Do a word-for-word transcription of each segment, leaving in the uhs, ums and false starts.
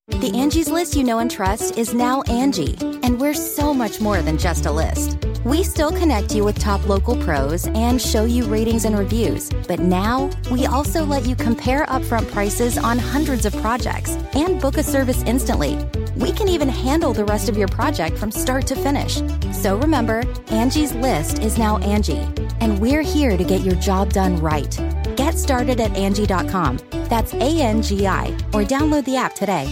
The Angie's List you know and trust is now Angie, and we're so much more than just a list. We still connect you with top local pros and show you ratings and reviews, but now we also let you compare upfront prices on hundreds of projects and book a service instantly. We can even handle the rest of your project from start to finish. So remember, Angie's List is now Angie, and we're here to get your job done right. Get started at Angie dot com. That's A N G I, or download the app today.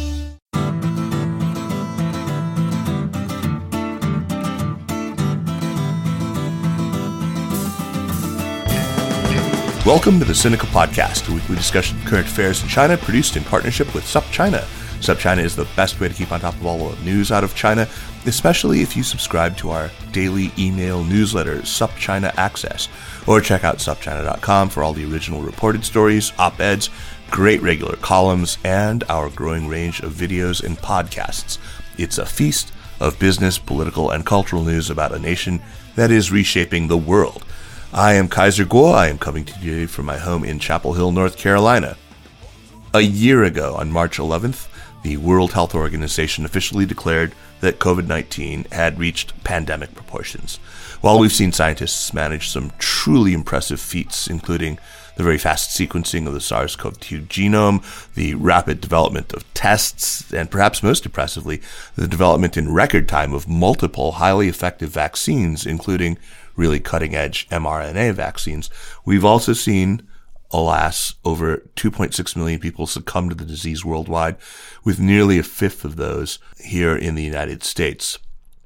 Welcome to the Sinica Podcast, a weekly discussion of current affairs in China, produced in partnership with SupChina. SupChina is the best way to keep on top of all the news out of China, especially if you subscribe to our daily email newsletter, SupChina Access, or check out sup china dot com for all the original reported stories, op-eds, great regular columns, and our growing range of videos and podcasts. It's a feast of business, political, and cultural news about a nation that is reshaping the world. I am Kaiser Kuo. I am coming to you from my home in Chapel Hill, North Carolina. A year ago, on March eleventh, the World Health Organization officially declared that covid nineteen had reached pandemic proportions. While we've seen scientists manage some truly impressive feats, including the very fast sequencing of the SARS-C o V two genome, the rapid development of tests, and perhaps most impressively, the development in record time of multiple highly effective vaccines, including really cutting-edge mRNA vaccines, we've also seen, alas, over two point six million people succumb to the disease worldwide, with nearly a fifth of those here in the United States.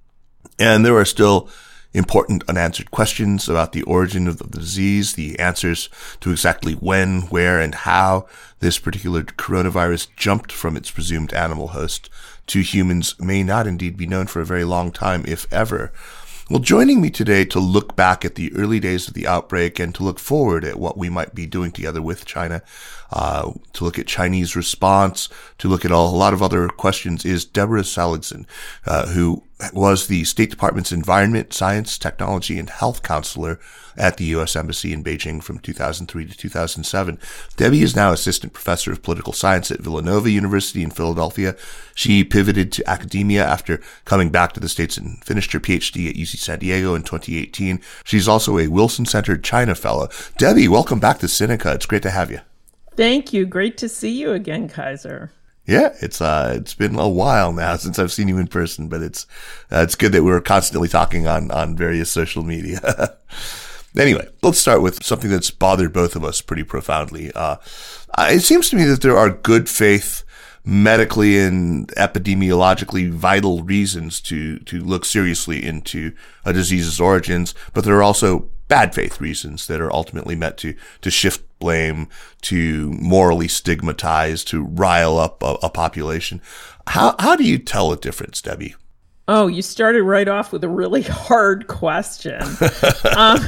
And there are still important unanswered questions about the origin of the disease, the answers to exactly when, where, and how this particular coronavirus jumped from its presumed animal host to humans may not indeed be known for a very long time, if ever. Well, joining me today to look back at the early days of the outbreak and to look forward at what we might be doing together with China, uh, to look at Chinese response, to look at all, a lot of other questions is Deborah Seligson, uh, who was the State Department's Environment, Science, Technology, and Health Counselor at the U S Embassy in Beijing from two thousand three to two thousand seven. Debbie is now Assistant Professor of Political Science at Villanova University in Philadelphia. She pivoted to academia after coming back to the States and finished her P H D at U C San Diego in twenty eighteen. She's also a Wilson-Centered China Fellow. Debbie, welcome back to Sinica. It's great to have you. Thank you. Great to see you again, Kaiser. Yeah, it's uh, it's been a while now since I've seen you in person, but it's uh, it's good that we're constantly talking on on various social media. Anyway, let's start with something that's bothered both of us pretty profoundly. Uh, it seems to me that there are good faith, medically and epidemiologically vital reasons to to look seriously into a disease's origins, but there are also bad faith reasons that are ultimately meant to to shift blame, to morally stigmatize, to rile up a, a population. How how do you tell a difference, Debbie? Oh, you started right off with a really hard question. um,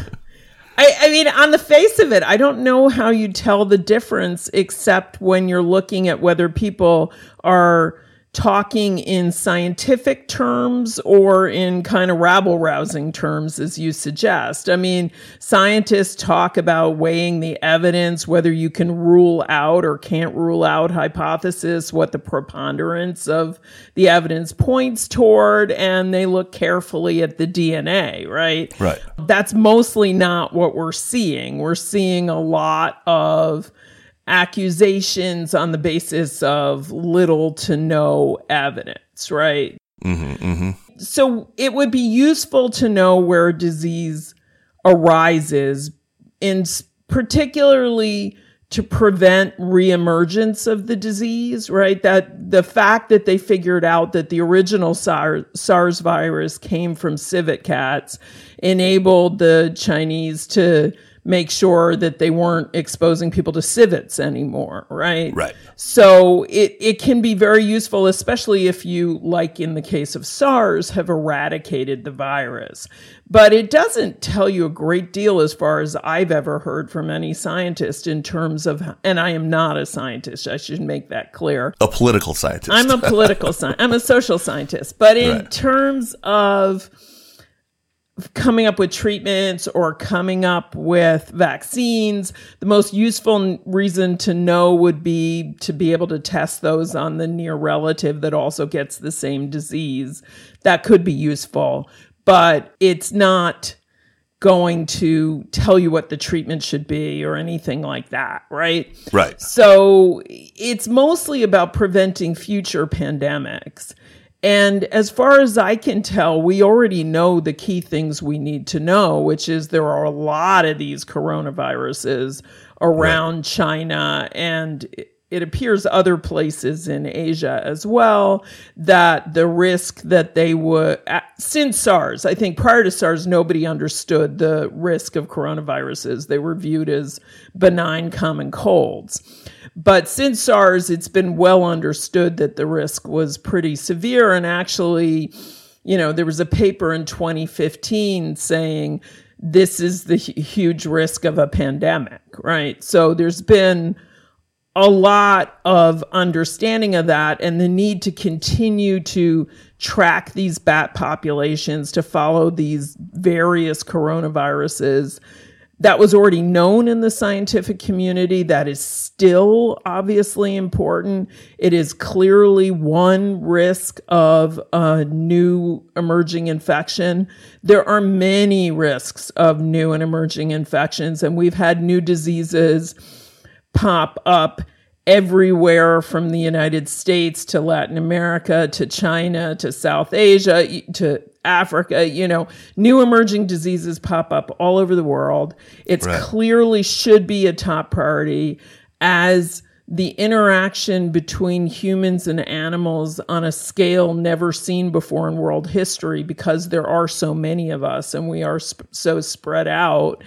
I, I mean, on the face of it, I don't know how you tell the difference except when you're looking at whether people are talking in scientific terms or in kind of rabble-rousing terms, as you suggest. I mean, scientists talk about weighing the evidence, whether you can rule out or can't rule out hypothesis, what the preponderance of the evidence points toward, and they look carefully at the D N A, right? Right. That's mostly not what we're seeing. We're seeing a lot of accusations on the basis of little to no evidence, right? Mm-hmm, mm-hmm. So it would be useful to know where a disease arises, in particularly to prevent reemergence of the disease, right? That the fact that they figured out that the original SARS, SARS virus came from civet cats enabled the Chinese to make sure that they weren't exposing people to civets anymore, right? Right. So it, it can be very useful, especially if you, like in the case of SARS, have eradicated the virus. But it doesn't tell you a great deal as far as I've ever heard from any scientist in terms of, and I am not a scientist, I should make that clear. A political scientist. I'm a political scientist. I'm a social scientist. But in Right. terms of coming up with treatments or coming up with vaccines. The most useful reason to know would be to be able to test those on the near relative that also gets the same disease. That could be useful, but it's not going to tell you what the treatment should be or anything like that, right? Right. So it's mostly about preventing future pandemics. And as far as I can tell, we already know the key things we need to know, which is there are a lot of these coronaviruses around right. China, and it appears other places in Asia as well, that the risk that they would, since SARS, I think prior to SARS, nobody understood the risk of coronaviruses. They were viewed as benign common colds. But since SARS, it's been well understood that the risk was pretty severe. And actually, you know, there was a paper in twenty fifteen saying this is the huge risk of a pandemic, right? So there's been a lot of understanding of that and the need to continue to track these bat populations, to follow these various coronaviruses. That was already known in the scientific community. That is still obviously important. It is clearly one risk of a new emerging infection. There are many risks of new and emerging infections, and we've had new diseases pop up everywhere from the United States to Latin America to China to South Asia to Africa. You know, new emerging diseases pop up all over the world. It's right. clearly should be a top priority as the interaction between humans and animals on a scale never seen before in world history, because there are so many of us and we are sp- so spread out.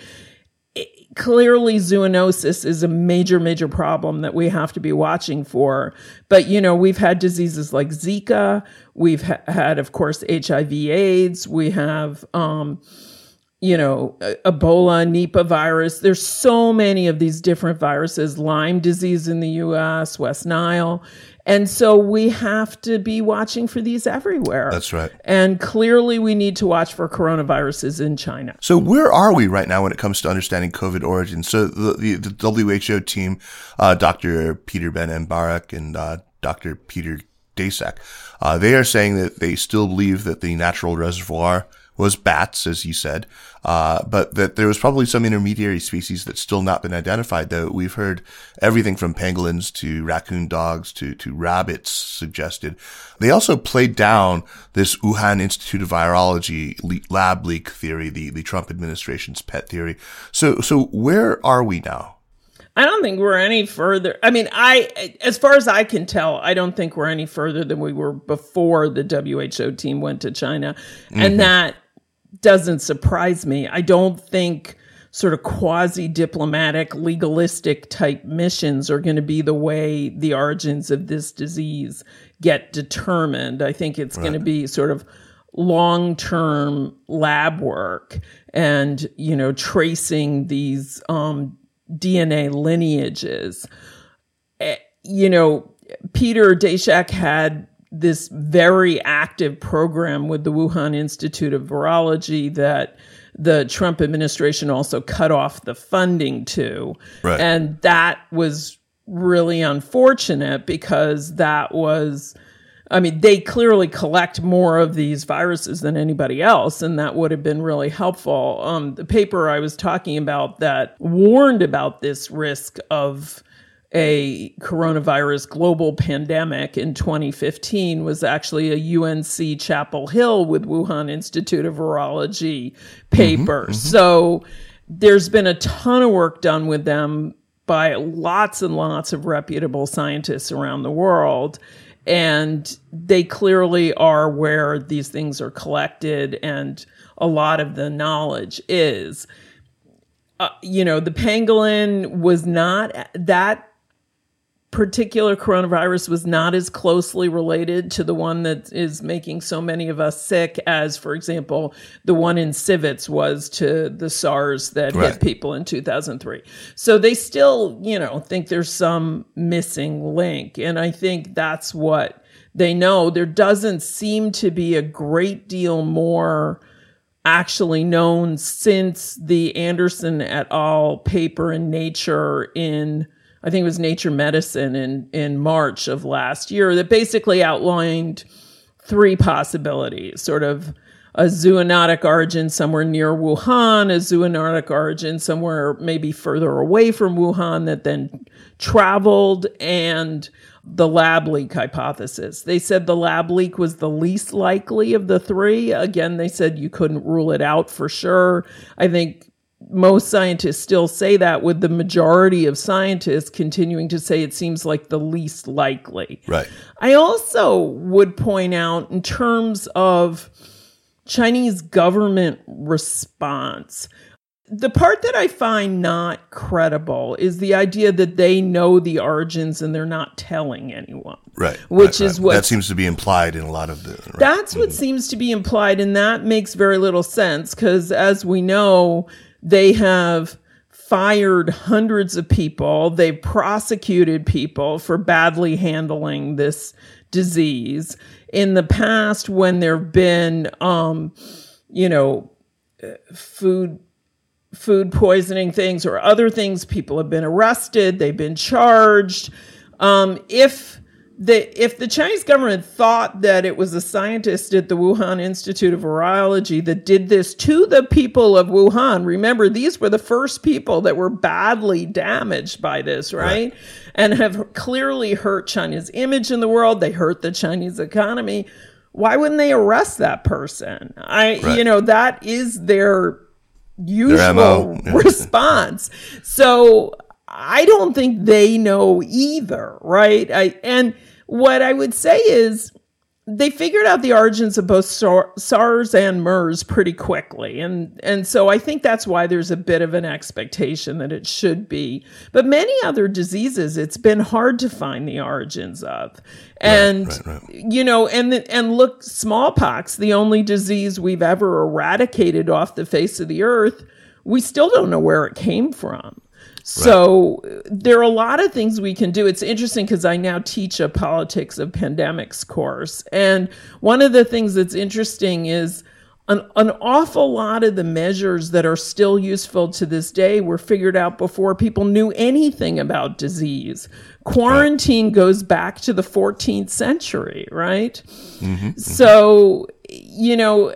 Clearly, zoonosis is a major, major problem that we have to be watching for. But, you know, we've had diseases like Zika. We've ha- had, of course, H I V AIDS. We have, um, you know, Ebola, Nipah virus. There's so many of these different viruses, Lyme disease in the U S, West Nile. And so we have to be watching for these everywhere. That's right. And clearly we need to watch for coronaviruses in China. So where are we right now when it comes to understanding COVID origins? So the, the, the W H O team, uh, Doctor Peter Ben-Mbarak and uh, Doctor Peter Daszak, uh, they are saying that they still believe that the natural reservoir was bats, as you said, uh, but that there was probably some intermediary species that's still not been identified, though we've heard everything from pangolins to raccoon dogs to, to rabbits suggested. They also played down this Wuhan Institute of Virology le- lab leak theory, the, the Trump administration's pet theory. So, so where are we now? I don't think we're any further. I mean, I, as far as I can tell, I don't think we're any further than we were before the W H O team went to China. Mm-hmm. And that doesn't surprise me. I don't think sort of quasi-diplomatic, legalistic type missions are going to be the way the origins of this disease get determined. I think it's right. going to be sort of long-term lab work and, you know, tracing these um, D N A lineages. Uh, you know, Peter Daszak had this very active program with the Wuhan Institute of Virology that the Trump administration also cut off the funding to. Right. And that was really unfortunate because that was, I mean, they clearly collect more of these viruses than anybody else, and that would have been really helpful. Um, the paper I was talking about that warned about this risk of a coronavirus global pandemic in twenty fifteen was actually a U N C Chapel Hill with Wuhan Institute of Virology paper. Mm-hmm, mm-hmm. So there's been a ton of work done with them by lots and lots of reputable scientists around the world. And they clearly are where these things are collected and a lot of the knowledge is. Uh, you know, the pangolin was not that particular coronavirus was not as closely related to the one that is making so many of us sick as, for example, the one in civets was to the SARS that right. hit people in two thousand three. So they still, you know, think there's some missing link. And I think that's what they know. There doesn't seem to be a great deal more actually known since the Anderson et al. Paper in Nature in, I think it was Nature Medicine in, in March of last year, that basically outlined three possibilities, sort of a zoonotic origin somewhere near Wuhan, a zoonotic origin somewhere maybe further away from Wuhan that then traveled, and the lab leak hypothesis. They said the lab leak was the least likely of the three. Again, they said you couldn't rule it out for sure. I think most scientists still say that, with the majority of scientists continuing to say it seems like the least likely. Right. I also would point out, in terms of Chinese government response, the part that I find not credible is the idea that they know the origins and they're not telling anyone. Right. Which right, is right. what... That seems to be implied in a lot of the... Right. That's what mm-hmm. seems to be implied, and that makes very little sense, because as we know, they have fired hundreds of people. They've prosecuted people for badly handling this disease. In the past, when there have been, um, you know, food food poisoning things or other things, people have been arrested, they've been charged. Um, if the if the Chinese government thought that it was a scientist at the Wuhan Institute of Virology that did this to the people of Wuhan, remember, these were the first people that were badly damaged by this, right? right. And have clearly hurt China's image in the world. They hurt the Chinese economy. Why wouldn't they arrest that person? I, right. you know, that is their usual their response. So I don't think they know either, right? I, and what I would say is they figured out the origins of both SARS and MERS pretty quickly. And, and so I think that's why there's a bit of an expectation that it should be. But many other diseases, it's been hard to find the origins of. And, right, right, right. you know, and, and look, smallpox, the only disease we've ever eradicated off the face of the earth, we still don't know where it came from. So right. there are a lot of things we can do. It's interesting because I now teach a politics of pandemics course. And one of the things that's interesting is an, an awful lot of the measures that are still useful to this day were figured out before people knew anything about disease. Quarantine right. goes back to the fourteenth century, right? Mm-hmm, mm-hmm. So, you know,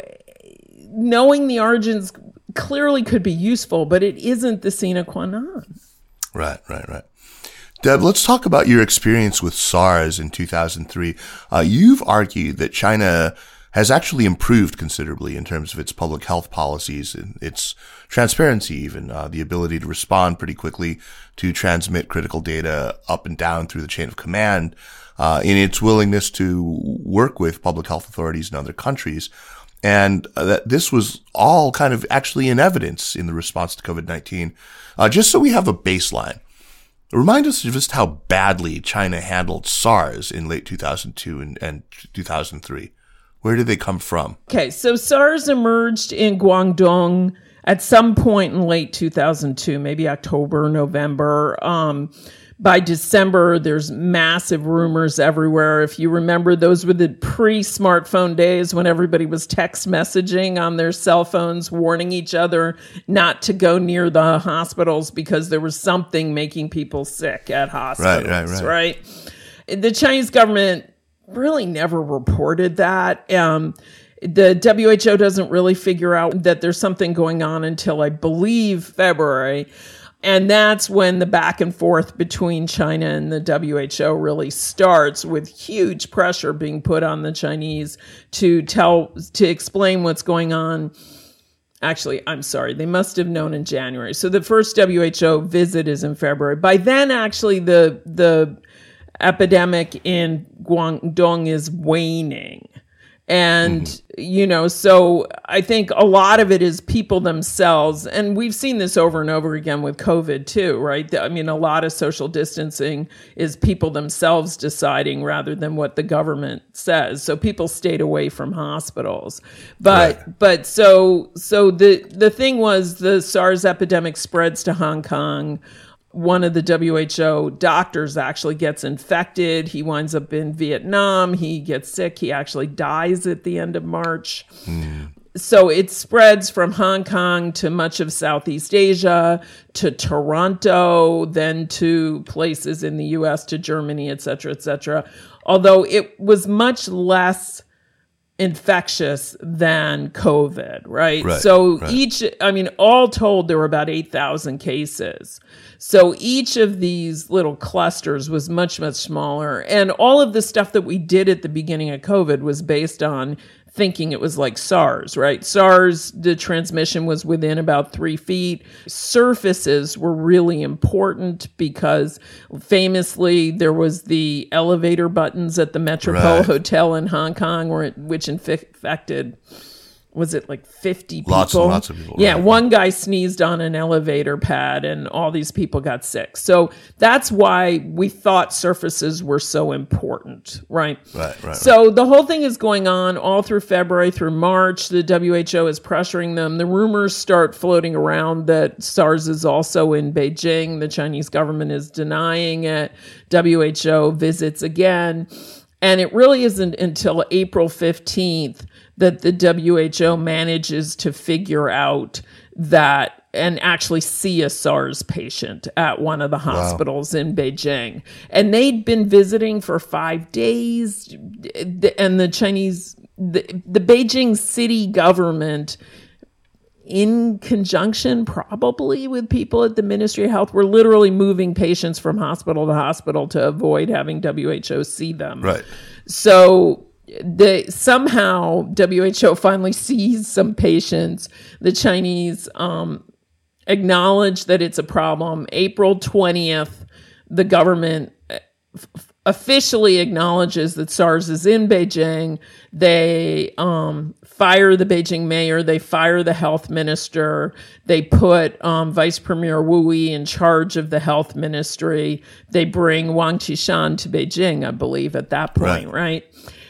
knowing the origins clearly could be useful, but it isn't the sine qua non. Right, right, right. Deb, let's talk about your experience with SARS in two thousand three. Uh, you've argued that China has actually improved considerably in terms of its public health policies and its transparency, even uh, the ability to respond pretty quickly to transmit critical data up and down through the chain of command, uh, in its willingness to work with public health authorities in other countries. And uh, that this was all kind of actually in evidence in the response to COVID nineteen. Uh, just so we have a baseline, remind us of just how badly China handled SARS in late two thousand two and, and two thousand three. Where did they come from? Okay, so SARS emerged in Guangdong at some point in late two thousand two, maybe October, November. Um, By December, there's massive rumors everywhere. If you remember, those were the pre-smartphone days when everybody was text messaging on their cell phones, warning each other not to go near the hospitals because there was something making people sick at hospitals, right? right, right. right? The Chinese government really never reported that. Um, the W H O doesn't really figure out that there's something going on until, I believe, February. And that's when the back and forth between China and the W H O really starts, with huge pressure being put on the Chinese to tell, to explain what's going on. Actually, I'm sorry, they must have known in January. So the first W H O visit is in February. By then, actually, the, the epidemic in Guangdong is waning. And, mm-hmm. you know, so I think a lot of it is people themselves. And we've seen this over and over again with COVID too, right? I mean, a lot of social distancing is people themselves deciding rather than what the government says. So people stayed away from hospitals. But, right. but so, so the, the thing was the SARS epidemic spreads to Hong Kong. One of the W H O doctors actually gets infected. He winds up in Vietnam. He gets sick. He actually dies at the end of March. Mm. so it spreads from Hong Kong to much of Southeast Asia, to Toronto, then to places in the U S, to Germany, et cetera, et cetera. Although it was much less infectious than COVID, right? Right, so right. each, I mean, all told, there were about eight thousand cases. So each of these little clusters was much, much smaller. And all of the stuff that we did at the beginning of COVID was based on thinking it was like SARS, right? SARS, the transmission was within about three feet. Surfaces were really important because famously there was the elevator buttons at the Metropole Right. Hotel in Hong Kong, where it, which infected, was it like fifty people? Lots and lots of people. Yeah, right. one guy sneezed on an elevator pad and all these people got sick. So that's why we thought surfaces were so important, right? Right, right. So the whole thing is going on all through February, through March. The W H O is pressuring them. The rumors start floating around that SARS is also in Beijing. The Chinese government is denying it. W H O visits again. And it really isn't until April fifteenth that the W H O manages to figure out that and actually see a SARS patient at one of the hospitals wow. in Beijing. And they'd been visiting for five days. And the Chinese, the, the Beijing city government, in conjunction probably with people at the Ministry of Health, were literally moving patients from hospital to hospital to avoid having W H O see them. Right. So the somehow W H O finally sees some patients. The Chinese um, acknowledge that it's a problem. April twentieth, the government f- officially acknowledges that SARS is in Beijing. They um, fire the Beijing mayor. They fire the health minister. They put um, Vice Premier Wu Yi in charge of the health ministry. They bring Wang Qishan to Beijing, I believe, at that point, right? right?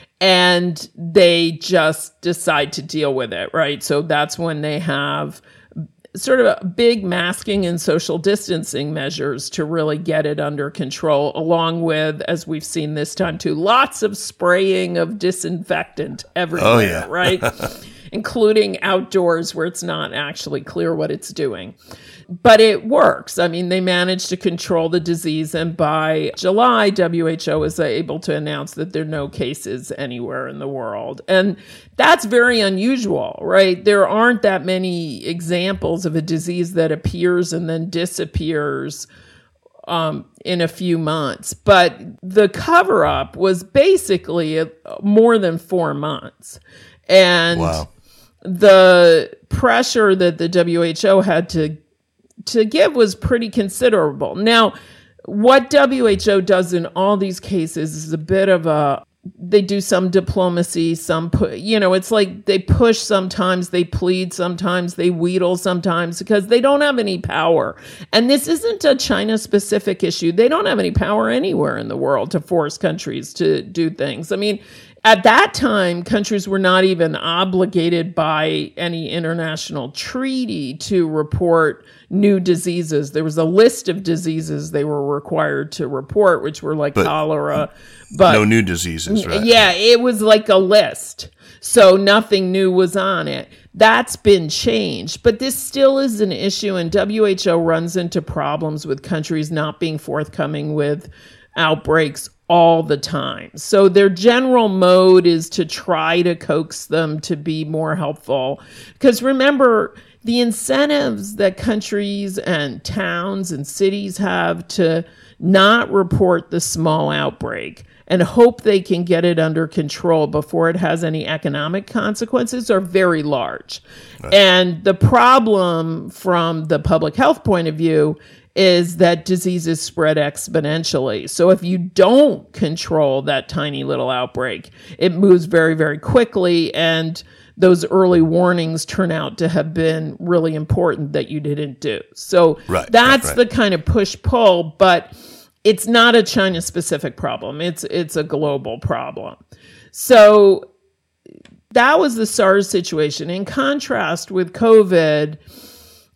And they just decide to deal with it, right? So that's when they have sort of a big masking and social distancing measures to really get it under control, along with, as we've seen this time too, lots of spraying of disinfectant everywhere, oh, yeah. right? Including outdoors where it's not actually clear what it's doing. But it works. I mean, they managed to control the disease, and by July, W H O was able to announce that there are no cases anywhere in the world. And that's very unusual, right? There aren't that many examples of a disease that appears and then disappears um, in a few months. But the cover-up was basically a, more than four months. And wow. the pressure that the W H O had to to give was pretty considerable. Now, what W H O does in all these cases is a bit of a, they do some diplomacy, some, pu- you know, it's like they push sometimes, they plead sometimes, they wheedle sometimes, because they don't have any power. And this isn't a China-specific issue. They don't have any power anywhere in the world to force countries to do things. I mean, at that time, countries were not even obligated by any international treaty to report new diseases. There was a list of diseases they were required to report, which were like but cholera. But no new diseases, right? Yeah, it was like a list. So nothing new was on it. That's been changed. But this still is an issue, and W H O runs into problems with countries not being forthcoming with outbreaks all the time. So their general mode is to try to coax them to be more helpful. Because remember, the incentives that countries and towns and cities have to not report the small outbreak and hope they can get it under control before it has any economic consequences are very large. Right. And the problem from the public health point of view is that diseases spread exponentially. So if you don't control that tiny little outbreak, it moves very, very quickly, and those early warnings turn out to have been really important that you didn't do. So right, that's right, right. the kind of push-pull, but it's not a China-specific problem. It's it's a global problem. So that was the SARS situation. In contrast with COVID,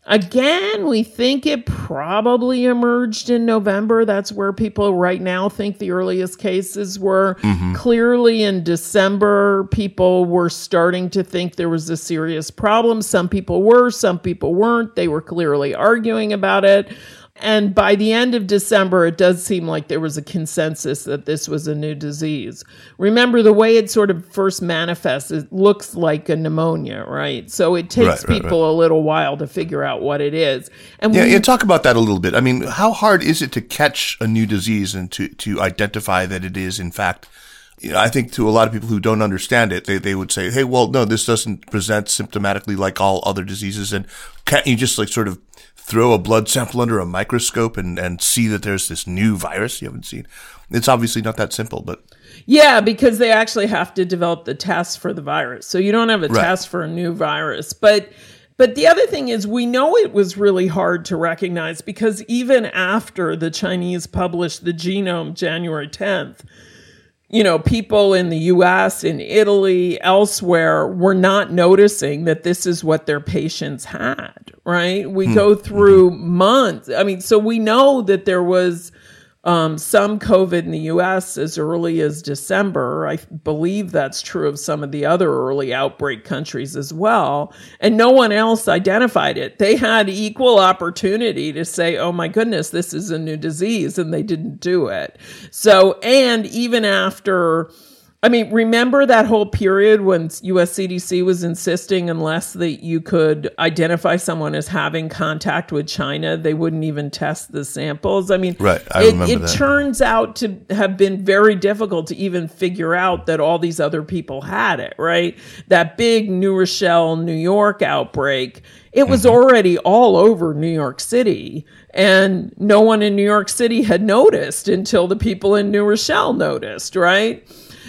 Again, we think it probably emerged in November. That's where people right now think the earliest cases were. Mm-hmm. Clearly in December, people were starting to think there was a serious problem. Some people were, some people weren't. They were clearly arguing about it. And by the end of December, it does seem like there was a consensus that this was a new disease. Remember, the way it sort of first manifests, it looks like a pneumonia, right? So it takes right, right, people right. a little while to figure out what it is. And yeah, we, yeah, talk about that a little bit. I mean, how hard is it to catch a new disease and to, to identify that it is, in fact, you know, I think to a lot of people who don't understand it, they, they would say, hey, well, no, this doesn't present symptomatically like all other diseases. And can't you just like sort of throw a blood sample under a microscope and, and see that there's this new virus you haven't seen? It's obviously not that simple, but. Yeah, because they actually have to develop the test for the virus. So you don't have a right. test for a new virus. But but the other thing is we know it was really hard to recognize because even after the Chinese published the genome January tenth, you know, people in the U S, in Italy, elsewhere were not noticing that this is what their patients had, right? We hmm. go through mm-hmm. months. I mean, so we know that there was um, some COVID in the U S as early as December. I believe that's true of some of the other early outbreak countries as well. And no one else identified it. They had equal opportunity to say, oh my goodness, this is a new disease, and they didn't do it. So, and even after, I mean, remember that whole period when U S C D C was insisting unless that you could identify someone as having contact with China, they wouldn't even test the samples. I mean, right. I it, remember it that. turns out to have been very difficult to even figure out that all these other people had it, right? That big New Rochelle, New York outbreak, it was mm-hmm. already all over New York City. And no one in New York City had noticed until the people in New Rochelle noticed, right?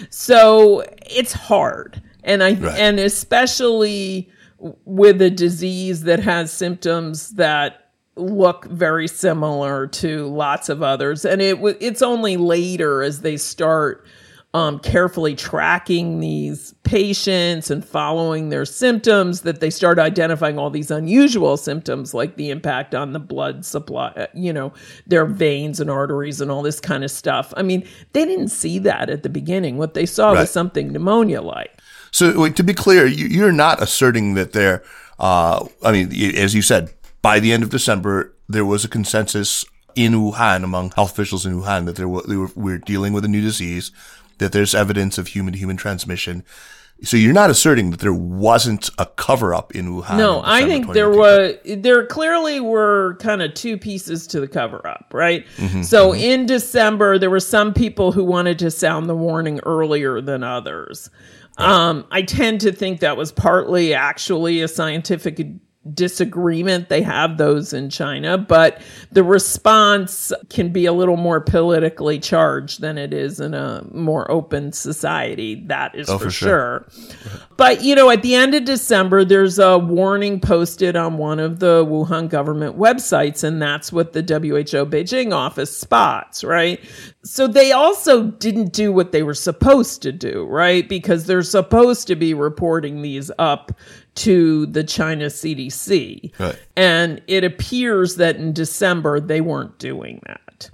So it's hard. And I right. and especially with a disease that has symptoms that look very similar to lots of others. And it it's only later as they start um, carefully tracking these patients and following their symptoms that they start identifying all these unusual symptoms like the impact on the blood supply, you know, their veins and arteries and all this kind of stuff. I mean, they didn't see that at the beginning. What they saw right. was something pneumonia-like. So wait, to be clear, you, you're not asserting that there, uh, I mean, as you said, by the end of December, there was a consensus in Wuhan among health officials in Wuhan that there were, they were, we're dealing with a new disease, that there's evidence of human-to-human transmission. So you're not asserting that there wasn't a cover-up in Wuhan? No, in I think there was, there clearly were kind of two pieces to the cover-up, right? Mm-hmm, so mm-hmm. in December, there were some people who wanted to sound the warning earlier than others. Right. Um, I tend to think that was partly actually a scientific disagreement. They have those in China, but the response can be a little more politically charged than it is in a more open society. That is oh, for, for sure. sure. But, you know, at the end of December, there's a warning posted on one of the Wuhan government websites, and that's what the W H O Beijing office spots, right? So they also didn't do what they were supposed to do, right? Because they're supposed to be reporting these up to the China C D C. Right. And it appears that in December, they weren't doing that.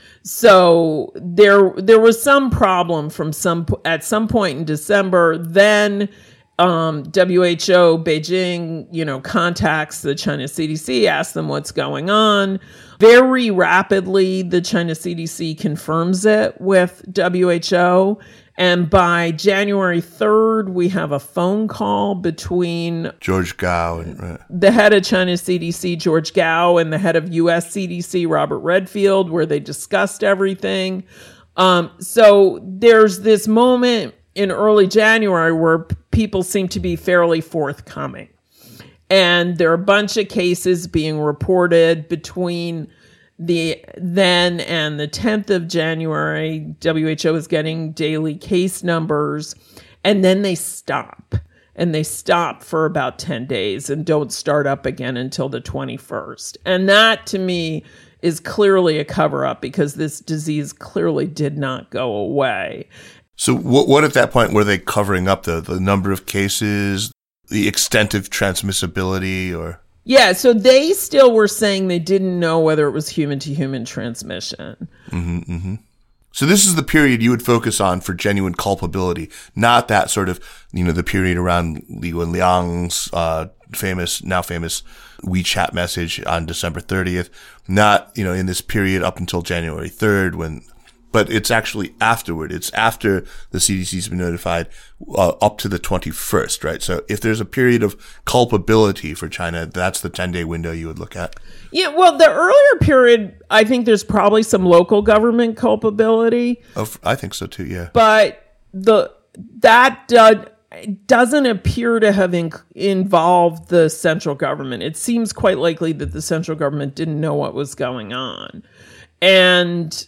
So there, there was some problem from some, at some point in December. Then um, W H O Beijing, you know, contacts the China C D C, asks them what's going on. Very rapidly, the China C D C confirms it with W H O. And by January third, we have a phone call between George Gao and uh, the head of China C D C, George Gao, and the head of U S C D C, Robert Redfield, where they discussed everything. Um, so there's this moment in early January where p- people seem to be fairly forthcoming. And there are a bunch of cases being reported between the then and the tenth of January. W H O is getting daily case numbers, and then they stop. And they stop for about ten days and don't start up again until the twenty-first. And that, to me, is clearly a cover-up because this disease clearly did not go away. So what, what at that point were they covering up? The, the number of cases, the extent of transmissibility, or... Yeah, so they still were saying they didn't know whether it was human-to-human transmission. Mm-hmm, mm-hmm. So this is the period you would focus on for genuine culpability, not that sort of, you know, the period around Li Wenliang's uh, famous, now famous WeChat message on December thirtieth, not, you know, in this period up until January third when, but it's actually afterward. It's after the C D C's been notified uh, up to the twenty-first, right? So if there's a period of culpability for China, that's the ten-day window you would look at. Yeah, well, the earlier period, I think there's probably some local government culpability. Oh, I think so too, yeah. But the that uh, doesn't appear to have in, involved the central government. It seems quite likely that the central government didn't know what was going on. And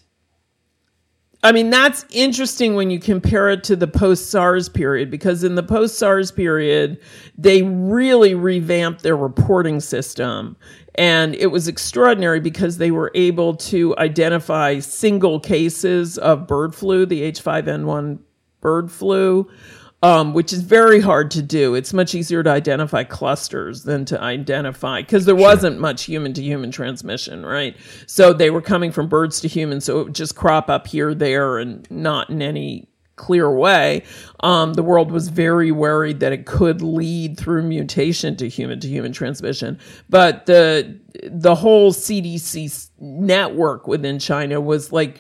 I mean, that's interesting when you compare it to the post-SARS period, because in the post-SARS period, they really revamped their reporting system. And it was extraordinary because they were able to identify single cases of bird flu, the H five N one bird flu, um, which is very hard to do. It's much easier to identify clusters than to identify, because there wasn't much human-to-human transmission, right? So they were coming from birds to humans, so it would just crop up here, there, and not in any clear way. Um, the world was very worried that it could lead through mutation to human-to-human transmission. But the the whole C D C network within China was like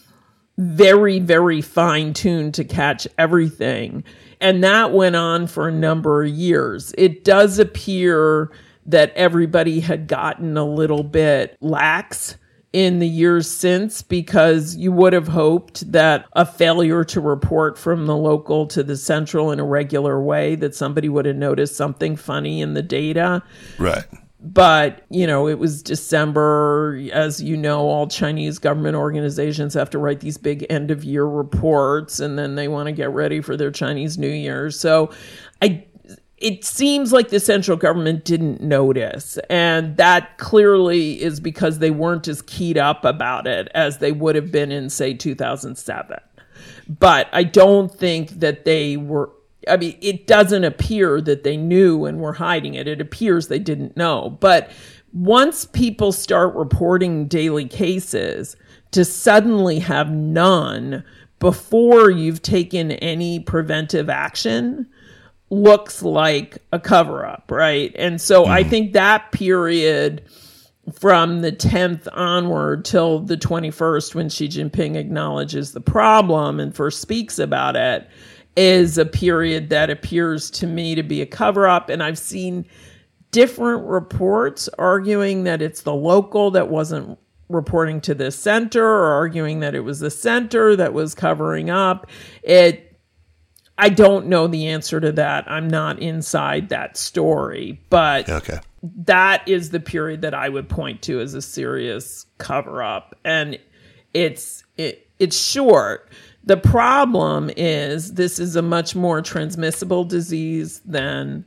very, very fine-tuned to catch everything. And that went on for a number of years. It does appear that everybody had gotten a little bit lax in the years since, because you would have hoped that a failure to report from the local to the central in a regular way, that somebody would have noticed something funny in the data. Right. But, you know, it was December. As you know, all Chinese government organizations have to write these big end-of-year reports, and then they want to get ready for their Chinese New Year. So I, it seems like the central government didn't notice. And that clearly is because they weren't as keyed up about it as they would have been in, say, two thousand seven. But I don't think that they were... I mean, it doesn't appear that they knew and were hiding it. It appears they didn't know. But once people start reporting daily cases, to suddenly have none before you've taken any preventive action looks like a cover-up, right? And so mm-hmm. I think that period from the tenth onward till the twenty-first, when Xi Jinping acknowledges the problem and first speaks about it, is a period that appears to me to be a cover-up. And I've seen different reports arguing that it's the local that wasn't reporting to the center, or arguing that it was the center that was covering up. It, I don't know the answer to that. I'm not inside that story, but okay. That is the period that I would point to as a serious cover-up. And it's, it, it's short. The problem is this is a much more transmissible disease than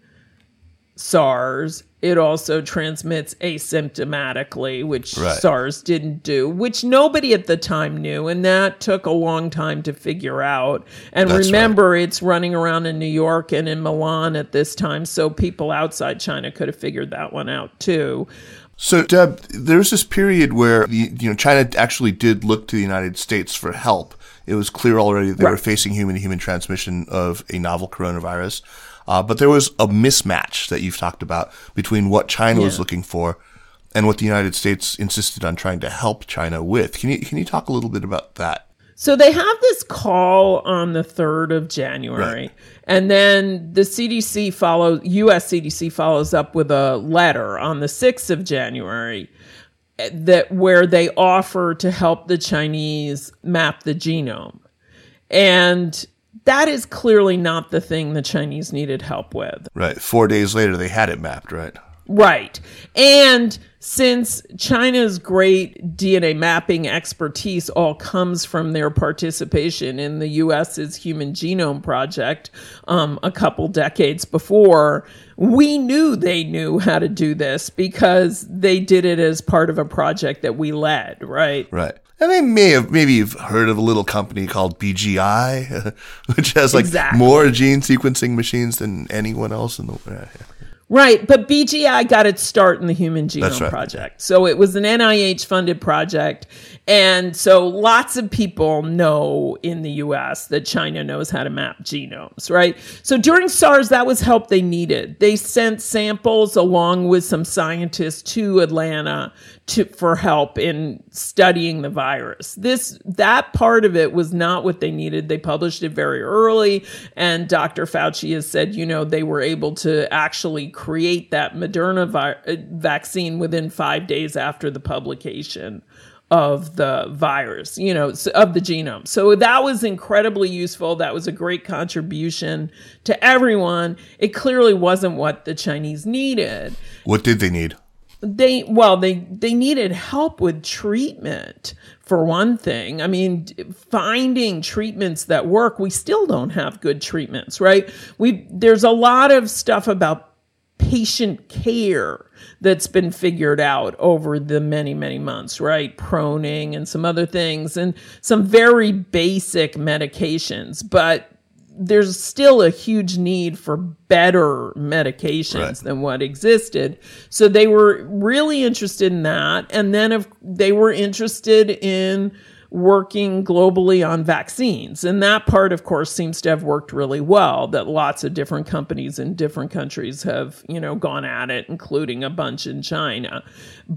SARS. It also transmits asymptomatically, which right. SARS didn't do, which nobody at the time knew. And that took a long time to figure out. And That's remember, right. it's running around in New York and in Milan at this time. So people outside China could have figured that one out too. So, Deb, there was this period where the, you know China actually did look to the United States for help. It was clear already that they right. were facing human-to-human transmission of a novel coronavirus. Uh, but there was a mismatch that you've talked about between what China yeah. was looking for and what the United States insisted on trying to help China with. Can you can you talk a little bit about that? So they have this call on the third of January, right. and then the C D C follows, U S C D C follows up with a letter on the sixth of January that where they offer to help the Chinese map the genome. And that is clearly not the thing the Chinese needed help with. Right. Four days later, they had it mapped, right? Right. And since China's great D N A mapping expertise all comes from their participation in the U S's Human Genome Project um, a couple decades before, we knew they knew how to do this because they did it as part of a project that we led, right? Right. And they may have, maybe you've heard of a little company called B G I, which has like exactly. more gene sequencing machines than anyone else in the world. Right, but B G I got its start in the Human Genome right. Project. So it was an N I H-funded project. And so lots of people know in the U S that China knows how to map genomes, right? So during SARS, that was help they needed. They sent samples along with some scientists to Atlanta to, for help in studying the virus. This, that part of it was not what they needed. They published it very early. And Doctor Fauci has said, you know, they were able to actually create that Moderna vi- vaccine within five days after the publication of the virus, you know, of the genome. So that was incredibly useful. That was a great contribution to everyone. It clearly wasn't what the Chinese needed. What did they need? They, well, they, they needed help with treatment, for one thing. I mean, finding treatments that work. We still don't have good treatments, right? We, there's a lot of stuff about patient care that's been figured out over the many, many months, right? Proning and some other things and some very basic medications, but there's still a huge need for better medications right. than what existed. So they were really interested in that. And then if they were interested in working globally on vaccines. And that part, of course, seems to have worked really well, that lots of different companies in different countries have, you know, gone at it, including a bunch in China.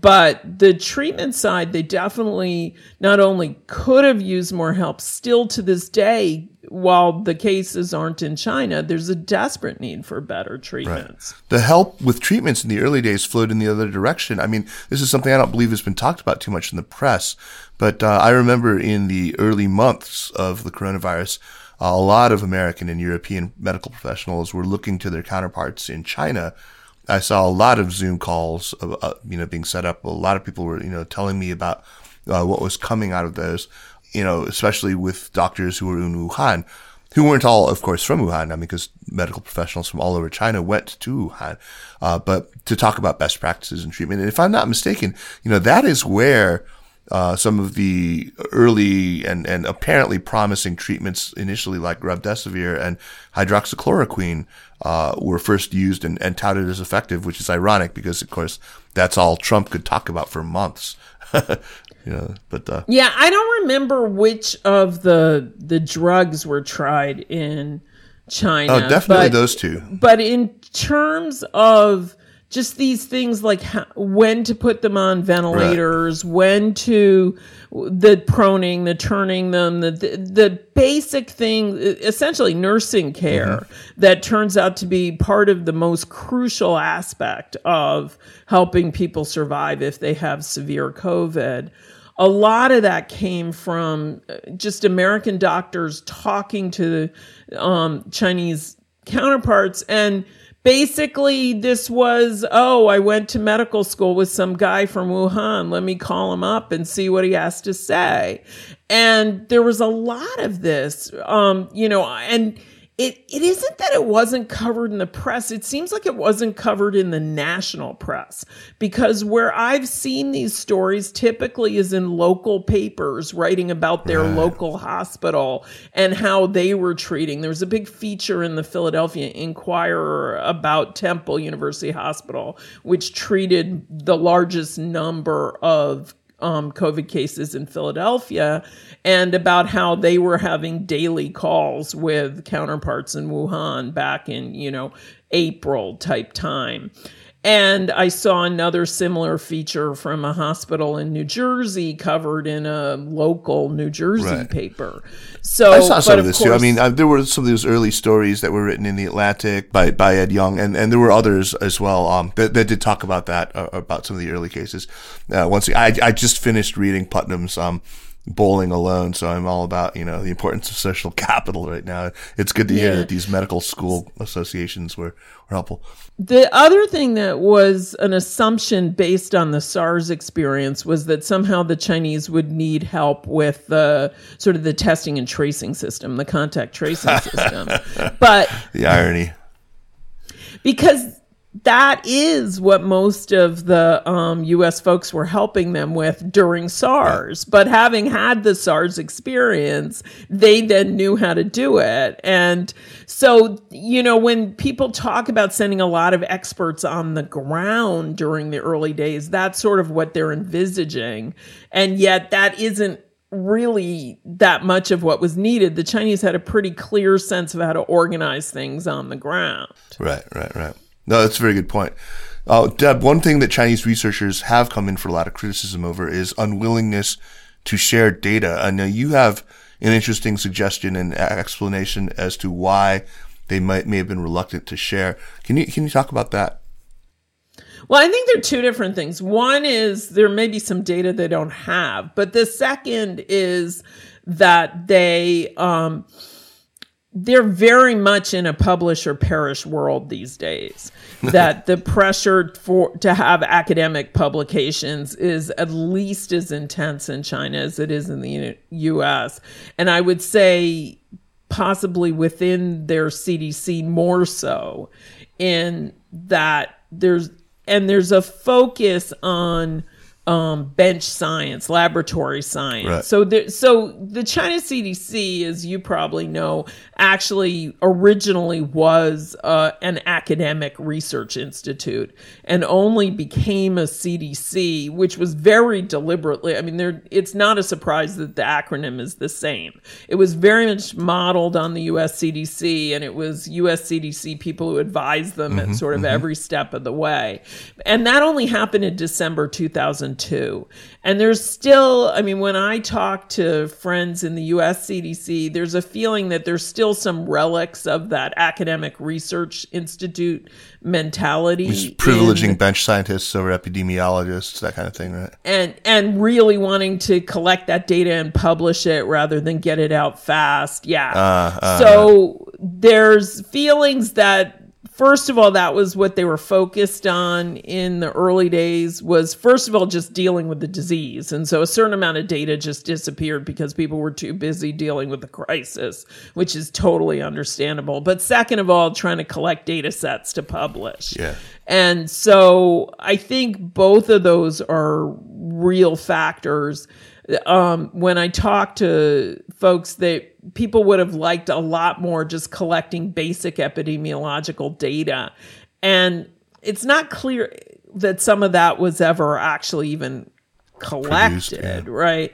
But the treatment side, they definitely not only could have used more help, still to this day, while the cases aren't in China, there's a desperate need for better treatments. Right. The help with treatments in the early days flowed in the other direction. I mean, this is something I don't believe has been talked about too much in the press, but uh, I remember in the early months of the coronavirus, uh, a lot of American and European medical professionals were looking to their counterparts in China. I saw a lot of Zoom calls, uh, you know, being set up. A lot of people were, you know, telling me about uh, what was coming out of those. You know, especially with doctors who were in Wuhan, who weren't all, of course, from Wuhan. I mean, because medical professionals from all over China went to Wuhan, uh, but to talk about best practices in treatment. And if I'm not mistaken, you know, that is where uh, some of the early and, and apparently promising treatments initially, like remdesivir and hydroxychloroquine, uh, were first used and, and touted as effective, which is ironic because, of course, that's all Trump could talk about for months. You know, but uh, yeah, I don't remember which of the the drugs were tried in China. Oh, definitely but, those two. But in terms of just these things like how, when to put them on ventilators, right. when to the proning, the turning them, the, the the basic thing, essentially nursing care, mm-hmm. that turns out to be part of the most crucial aspect of helping people survive if they have severe COVID. A lot of that came from just American doctors talking to um, Chinese counterparts. And basically this was, oh, I went to medical school with some guy from Wuhan. Let me call him up and see what he has to say. And there was a lot of this, um, you know, and It it isn't that it wasn't covered in the press. It seems like it wasn't covered in the national press, because where I've seen these stories typically is in local papers writing about their right. local hospital and how they were treating. There was a big feature in the Philadelphia Inquirer about Temple University Hospital, which treated the largest number of Um, COVID cases in Philadelphia, and about how they were having daily calls with counterparts in Wuhan back in, you know, April type time. And I saw another similar feature from a hospital in New Jersey covered in a local New Jersey right. paper. So I saw some of this course, too. I mean, uh, there were some of those early stories that were written in the Atlantic by, by Ed Young, and, and there were others as well um, that, that did talk about that, uh, about some of the early cases. Uh, once I, I just finished reading Putnam's um, Bowling Alone, so I'm all about, you know, the importance of social capital right now. It's good to yeah. hear that these medical school associations were, were helpful. The other thing that was an assumption based on the SARS experience was that somehow the Chinese would need help with the sort of the testing and tracing system, the contact tracing system. But the irony. Because that is what most of the um, U S folks were helping them with during SARS. But having had the SARS experience, they then knew how to do it. And so, you know, when people talk about sending a lot of experts on the ground during the early days, that's sort of what they're envisaging. And yet that isn't really that much of what was needed. The Chinese had a pretty clear sense of how to organize things on the ground. Right, right, right. No, that's a very good point. Uh, Deb, one thing that Chinese researchers have come in for a lot of criticism over is unwillingness to share data. I know you have an interesting suggestion and explanation as to why they might may have been reluctant to share. Can you can you talk about that? Well, I think there are two different things. One is there may be some data they don't have, but the second is that they um, they're very much in a publish or perish world these days. That the pressure for to have academic publications is at least as intense in China as it is in the U S. And I would say possibly within their C D C more so, in that there's and there's a focus on um, bench science, laboratory science. Right. So, there, so the China C D C, as you probably know, actually originally was uh, an academic research institute and only became a C D C, which was very deliberately, I mean, there, it's not a surprise that the acronym is the same. It was very much modeled on the U S C D C, and it was U S C D C people who advised them mm-hmm, at sort of mm-hmm. every step of the way. And that only happened in December two thousand two. And there's still, I mean, when I talk to friends in the U S C D C, there's a feeling that there's still some relics of that academic research institute mentality. Just privileging in, bench scientists over epidemiologists, that kind of thing, right? And and really wanting to collect that data and publish it rather than get it out fast. Yeah. Uh, uh, so there's feelings that, first of all, that was what they were focused on in the early days, was first of all just dealing with the disease. And so a certain amount of data just disappeared because people were too busy dealing with the crisis, which is totally understandable. But second of all, trying to collect data sets to publish. Yeah. And so I think both of those are real factors. Um, when I talk to folks, that people would have liked a lot more just collecting basic epidemiological data. And it's not clear that some of that was ever actually even collected, Produced, yeah. right?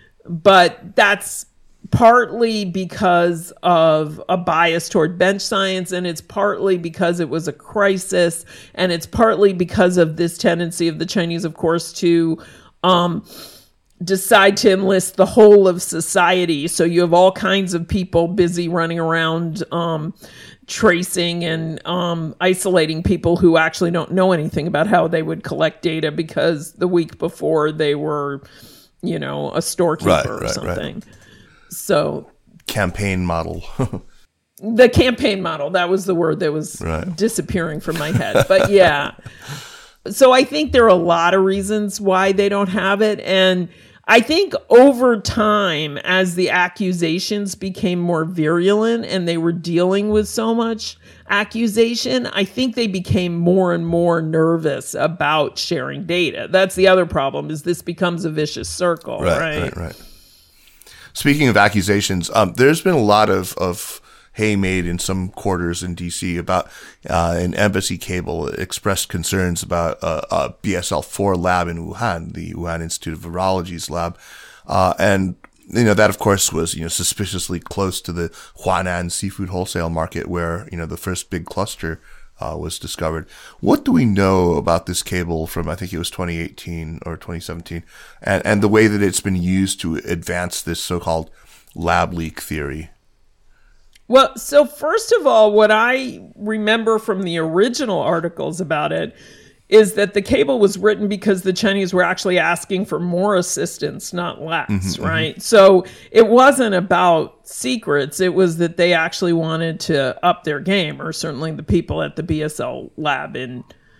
But that's partly because of a bias toward bench science, and it's partly because it was a crisis, and it's partly because of this tendency of the Chinese, of course, to um, decide to enlist the whole of society. So you have all kinds of people busy running around um, tracing and um, isolating people who actually don't know anything about how they would collect data because the week before they were, you know, a storekeeper right, or right, something. Right. So campaign model. The campaign model, that was the word that was right. disappearing from my head. But yeah. So I think there are a lot of reasons why they don't have it. And I think over time, as the accusations became more virulent and they were dealing with so much accusation, I think they became more and more nervous about sharing data. That's the other problem, is this becomes a vicious circle, right? Right, right, right. Speaking of accusations, um, there's been a lot of, of hay made in some quarters in D C about uh, an embassy cable expressed concerns about uh, a B S L four lab in Wuhan, the Wuhan Institute of Virology's lab. Uh, and, you know, that, of course, was, you know, suspiciously close to the Huanan seafood wholesale market where, you know, the first big cluster uh, was discovered. What do we know about this cable from, I think it was twenty eighteen or twenty seventeen, and, and the way that it's been used to advance this so-called lab leak theory? Well, so first of all, what I remember from the original articles about it is that the cable was written because the Chinese were actually asking for more assistance, not less, mm-hmm, right? Mm-hmm. So it wasn't about secrets. It was that they actually wanted to up their game, or certainly the people at the B S L lab in,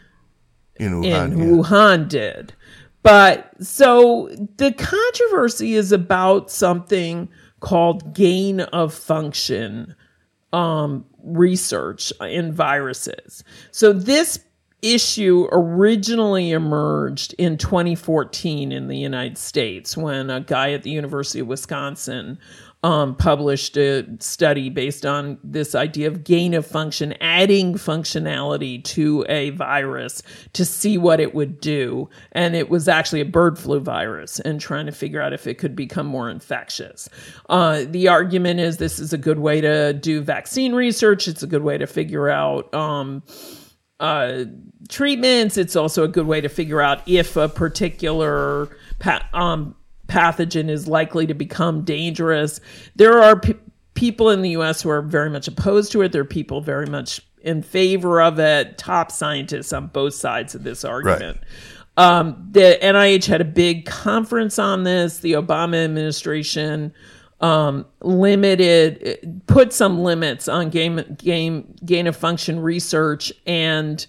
in Wuhan, in yeah. Wuhan did. But so the controversy is about something called gain of function um, research in viruses. So this issue originally emerged in twenty fourteen in the United States when a guy at the University of Wisconsin um, published a study based on this idea of gain of function, adding functionality to a virus to see what it would do. And it was actually a bird flu virus and trying to figure out if it could become more infectious. Uh, the argument is this is a good way to do vaccine research. It's a good way to figure out um, uh, treatments. It's also a good way to figure out if a particular pa- um, pathogen is likely to become dangerous. There are p- people in the U S who are very much opposed to it. There are people very much in favor of it, top scientists on both sides of this argument. Right. Um, the N I H had a big conference on this. The Obama administration um, limited, put some limits on gain, gain, gain of function research, and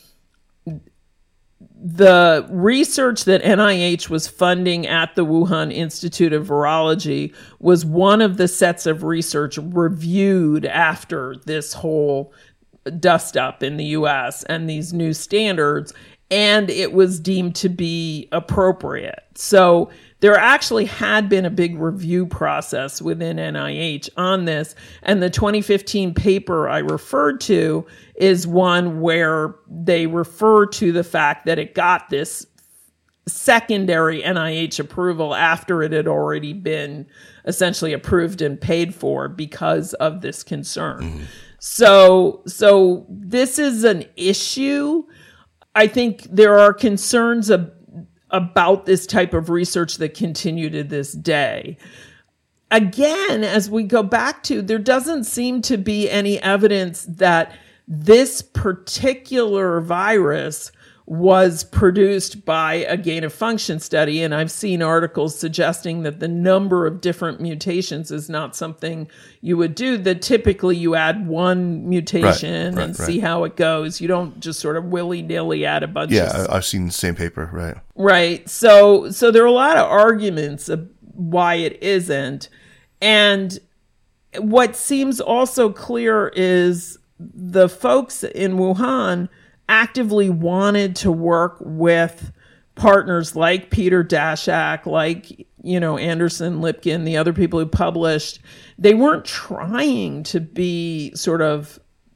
the research that N I H was funding at the Wuhan Institute of Virology was one of the sets of research reviewed after this whole dust up in the U S and these new standards, and it was deemed to be appropriate. So there actually had been a big review process within N I H on this, and the twenty fifteen paper I referred to is one where they refer to the fact that it got this secondary N I H approval after it had already been essentially approved and paid for because of this concern. Mm-hmm. So, so this is an issue. I think there are concerns of, about this type of research that continue to this day. Again, as we go back to, there doesn't seem to be any evidence that this particular virus was produced by a gain of function study. And I've seen articles suggesting that the number of different mutations is not something you would do, that typically you add one mutation right, right, and right. see how it goes. You don't just sort of willy-nilly add a bunch yeah, of... Yeah, I've seen the same paper, right. Right. So, so there are a lot of arguments of why it isn't. And what seems also clear is the folks in Wuhan actively wanted to work with partners like Peter Daszak, like, you know, Anderson, Lipkin, the other people who published. They weren't trying to be sort of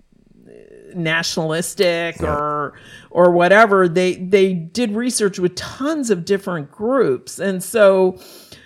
nationalistic yeah. or or whatever. They they did research with tons of different groups. And so,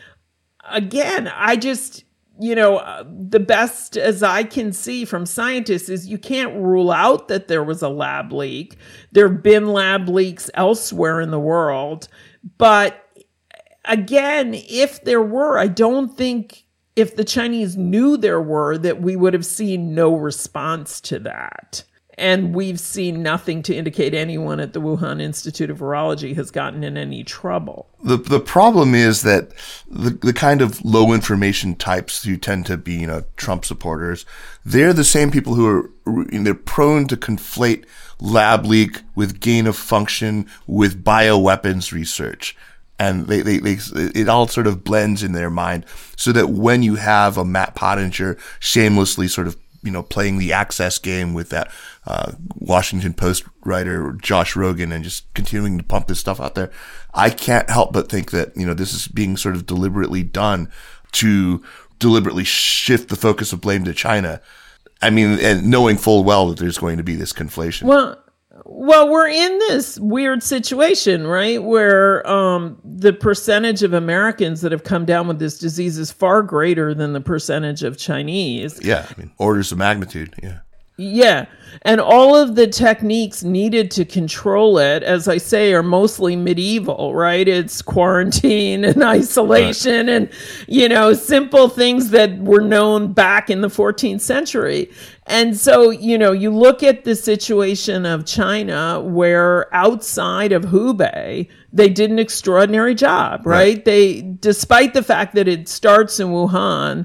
again, I just... You know, uh, the best as I can see from scientists is you can't rule out that there was a lab leak. There have been lab leaks elsewhere in the world. But again, if there were, I don't think if the Chinese knew there were, that we would have seen no response to that. And we've seen nothing to indicate anyone at the Wuhan Institute of Virology has gotten in any trouble. The the problem is that the the kind of low information types who tend to be, you know, Trump supporters, they're the same people who are, they're prone to conflate lab leak with gain of function with bioweapons research. And they, they, they, it all sort of blends in their mind, so that when you have a Matt Pottinger shamelessly sort of, you know, playing the access game with that uh, Washington Post writer Josh Rogan and just continuing to pump this stuff out there, I can't help but think that, you know, this is being sort of deliberately done to deliberately shift the focus of blame to China. I mean, and knowing full well that there's going to be this conflation. Well, well, we're in this weird situation, right, where um, the percentage of Americans that have come down with this disease is far greater than the percentage of Chinese. Yeah, I mean, orders of magnitude, yeah. Yeah. And all of the techniques needed to control it, as I say, are mostly medieval, right? It's quarantine and isolation right. and, you know, simple things that were known back in the fourteenth century. And so, you know, you look at the situation of China, where outside of Hubei, they did an extraordinary job, right? right? They, despite the fact that it starts in Wuhan,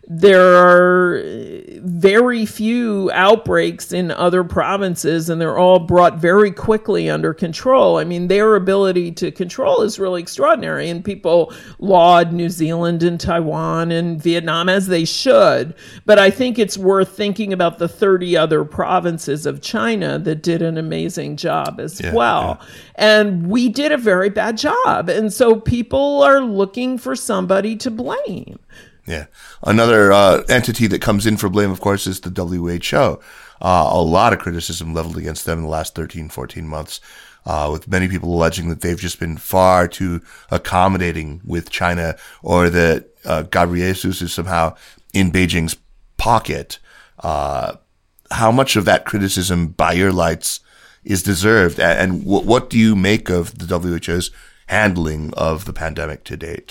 there are very few outbreaks in other provinces, and they're all brought very quickly under control. I mean, their ability to control is really extraordinary, and people laud New Zealand and Taiwan and Vietnam, as they should. But I think it's worth thinking about the thirty other provinces of China that did an amazing job as yeah, well. Yeah. And we did a very bad job. And so people are looking for somebody to blame. Yeah. Another uh, entity that comes in for blame, of course, is the W H O. Uh, a lot of criticism leveled against them in the last thirteen, fourteen months, uh, with many people alleging that they've just been far too accommodating with China, or that uh, Ghebreyesus is somehow in Beijing's pocket. Uh, how much of that criticism, by your lights, is deserved? And, and w- what do you make of the W H O's handling of the pandemic to date?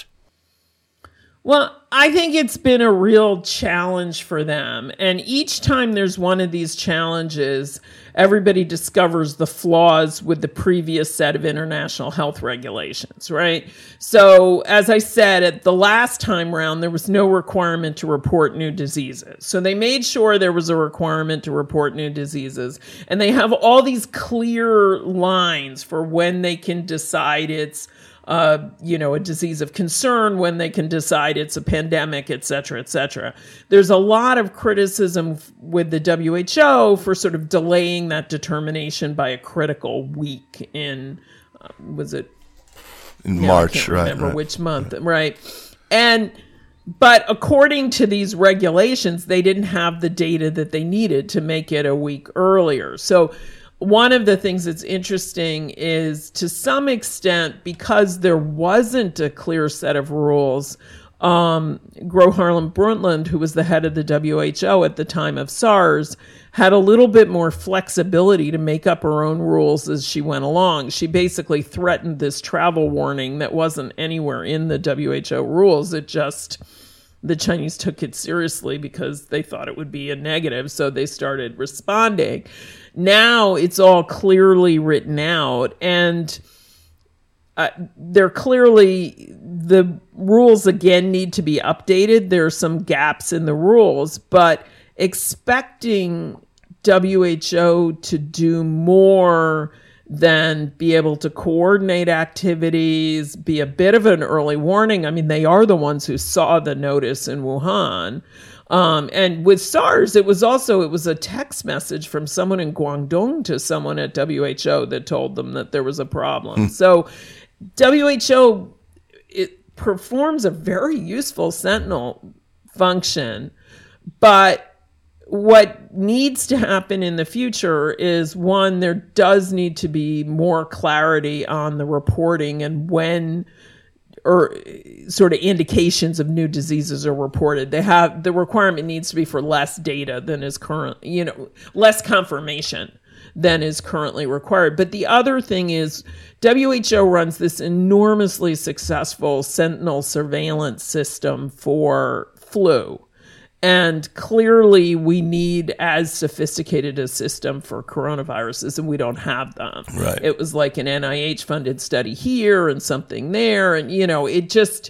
Well, I think it's been a real challenge for them. And each time there's one of these challenges, everybody discovers the flaws with the previous set of international health regulations, right? So, as I said, at the last time round, there was no requirement to report new diseases. So they made sure there was a requirement to report new diseases. And they have all these clear lines for when they can decide it's Uh, you know, a disease of concern, when they can decide it's a pandemic, et cetera, et cetera. There's a lot of criticism f- with the W H O for sort of delaying that determination by a critical week in, uh, was it? In yeah, March, I can't right. remember right. which month, right. right. And, but according to these regulations, they didn't have the data that they needed to make it a week earlier. So, one of the things that's interesting is, to some extent, because there wasn't a clear set of rules, um, Gro Harlem Brundtland, who was the head of the W H O at the time of SARS, had a little bit more flexibility to make up her own rules as she went along. She basically threatened this travel warning that wasn't anywhere in the W H O rules. It just, the Chinese took it seriously because they thought it would be a negative, so they started responding. Now it's all clearly written out, and uh, they're clearly, the rules again need to be updated. There are some gaps in the rules, but expecting W H O to do more than be able to coordinate activities, be a bit of an early warning. I mean, they are the ones who saw the notice in Wuhan. Um, and with SARS, it was also, it was a text message from someone in Guangdong to someone at W H O that told them that there was a problem. Mm. So W H O, it performs a very useful sentinel function, but what needs to happen in the future is, one, there does need to be more clarity on the reporting and when, or sort of indications of new diseases are reported. They have, the requirement needs to be for less data than is current, you know, less confirmation than is currently required. But the other thing is, W H O runs this enormously successful sentinel surveillance system for flu. And clearly we need as sophisticated a system for coronaviruses, and we don't have them. Right. It was like an N I H-funded study here and something there. And, you know, it just,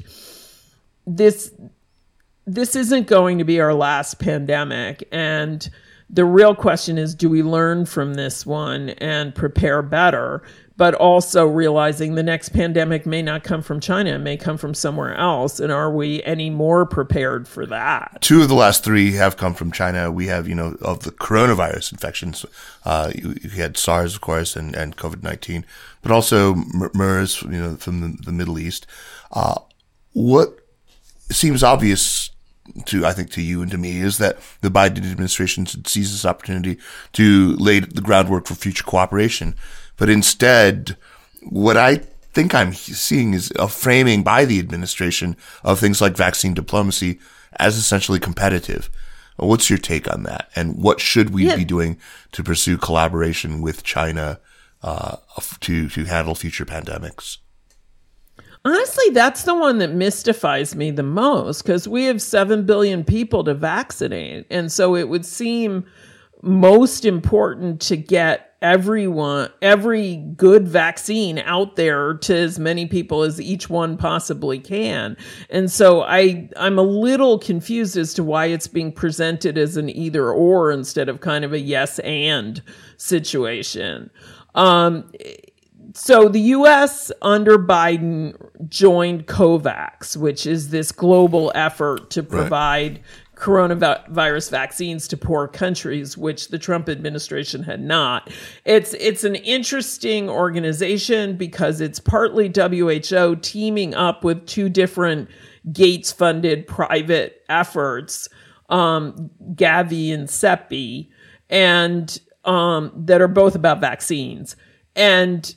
this, this isn't going to be our last pandemic. And the real question is, do we learn from this one and prepare better? But also realizing the next pandemic may not come from China, it may come from somewhere else. And are we any more prepared for that? Two of the last three have come from China. We have, you know, of the coronavirus infections. Uh, you, you had SARS, of course, and, and COVID nineteen, but also MERS, you know, from the, the Middle East. Uh, what seems obvious to, I think, to you and to me, is that the Biden administration should seize this opportunity to lay the groundwork for future cooperation. But instead, what I think I'm seeing is a framing by the administration of things like vaccine diplomacy as essentially competitive. What's your take on that? And what should we yeah. be doing to pursue collaboration with China uh, to, to handle future pandemics? Honestly, that's the one that mystifies me the most, because we have seven billion people to vaccinate. And so it would seem most important to get everyone, every good vaccine out there to as many people as each one possibly can. And so I, I'm a little confused as to why it's being presented as an either or instead of kind of a yes and situation. Um, So the U S under Biden joined COVAX, which is this global effort to provide right. coronavirus vaccines to poor countries, which the Trump administration had not. It's it's an interesting organization because it's partly W H O teaming up with two different Gates-funded private efforts, um, Gavi and CEPI, and um, that are both about vaccines. And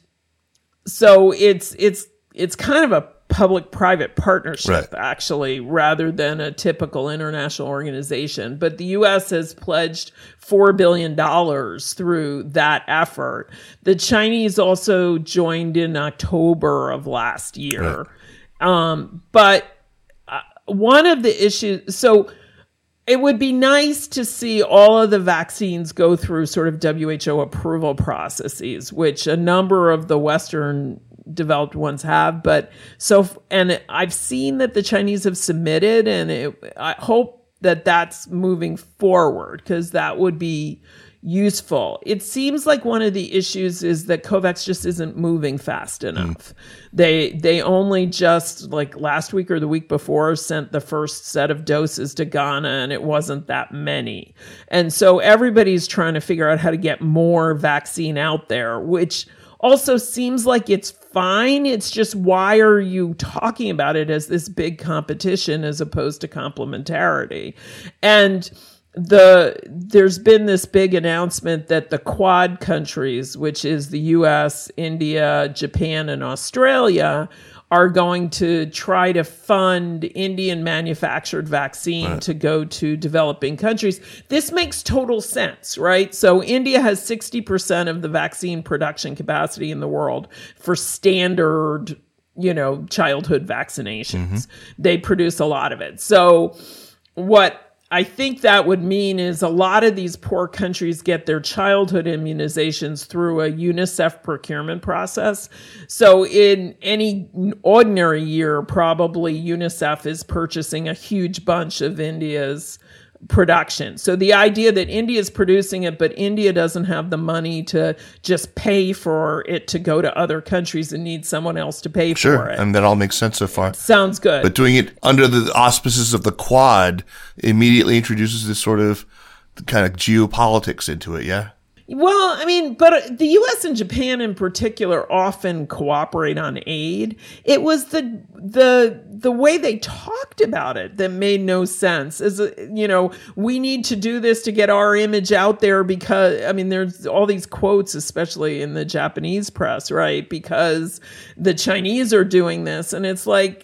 so it's it's it's kind of a public-private partnership, right. actually, rather than a typical international organization. But the U S has pledged four billion dollars through that effort. The Chinese also joined in October of last year. Right. Um, but uh, one of the issues... so. It would be nice to see all of the vaccines go through sort of W H O approval processes, which a number of the Western developed ones have. But so, and I've seen that the Chinese have submitted, and it, I hope that that's moving forward because that would be useful. It seems like one of the issues is that COVAX just isn't moving fast enough. Mm. They they only just, like last week or the week before, sent the first set of doses to Ghana, and it wasn't that many. And so everybody's trying to figure out how to get more vaccine out there, which also seems like it's fine. It's just, why are you talking about it as this big competition as opposed to complementarity? And The there's been this big announcement that the Quad countries, which is the U S, India, Japan, and Australia, are going to try to fund Indian manufactured vaccine right. to go to developing countries. This makes total sense, right? So India has sixty percent of the vaccine production capacity in the world for standard, you know, childhood vaccinations. Mm-hmm. They produce a lot of it. So what I think that would mean is a lot of these poor countries get their childhood immunizations through a UNICEF procurement process. So in any ordinary year, probably UNICEF is purchasing a huge bunch of India's production. So the idea that India is producing it, but India doesn't have the money to just pay for it to go to other countries and need someone else to pay sure, for it. Sure, and that all makes sense so far. Sounds good. But doing it under the auspices of the Quad immediately introduces this sort of kind of geopolitics into it, yeah? Well, I mean, but the U S and Japan in particular often cooperate on aid. It was the the the way they talked about it that made no sense. As a, you know, we need to do this to get our image out there because, I mean, there's all these quotes, especially in the Japanese press, right? Because the Chinese are doing this, and it's like,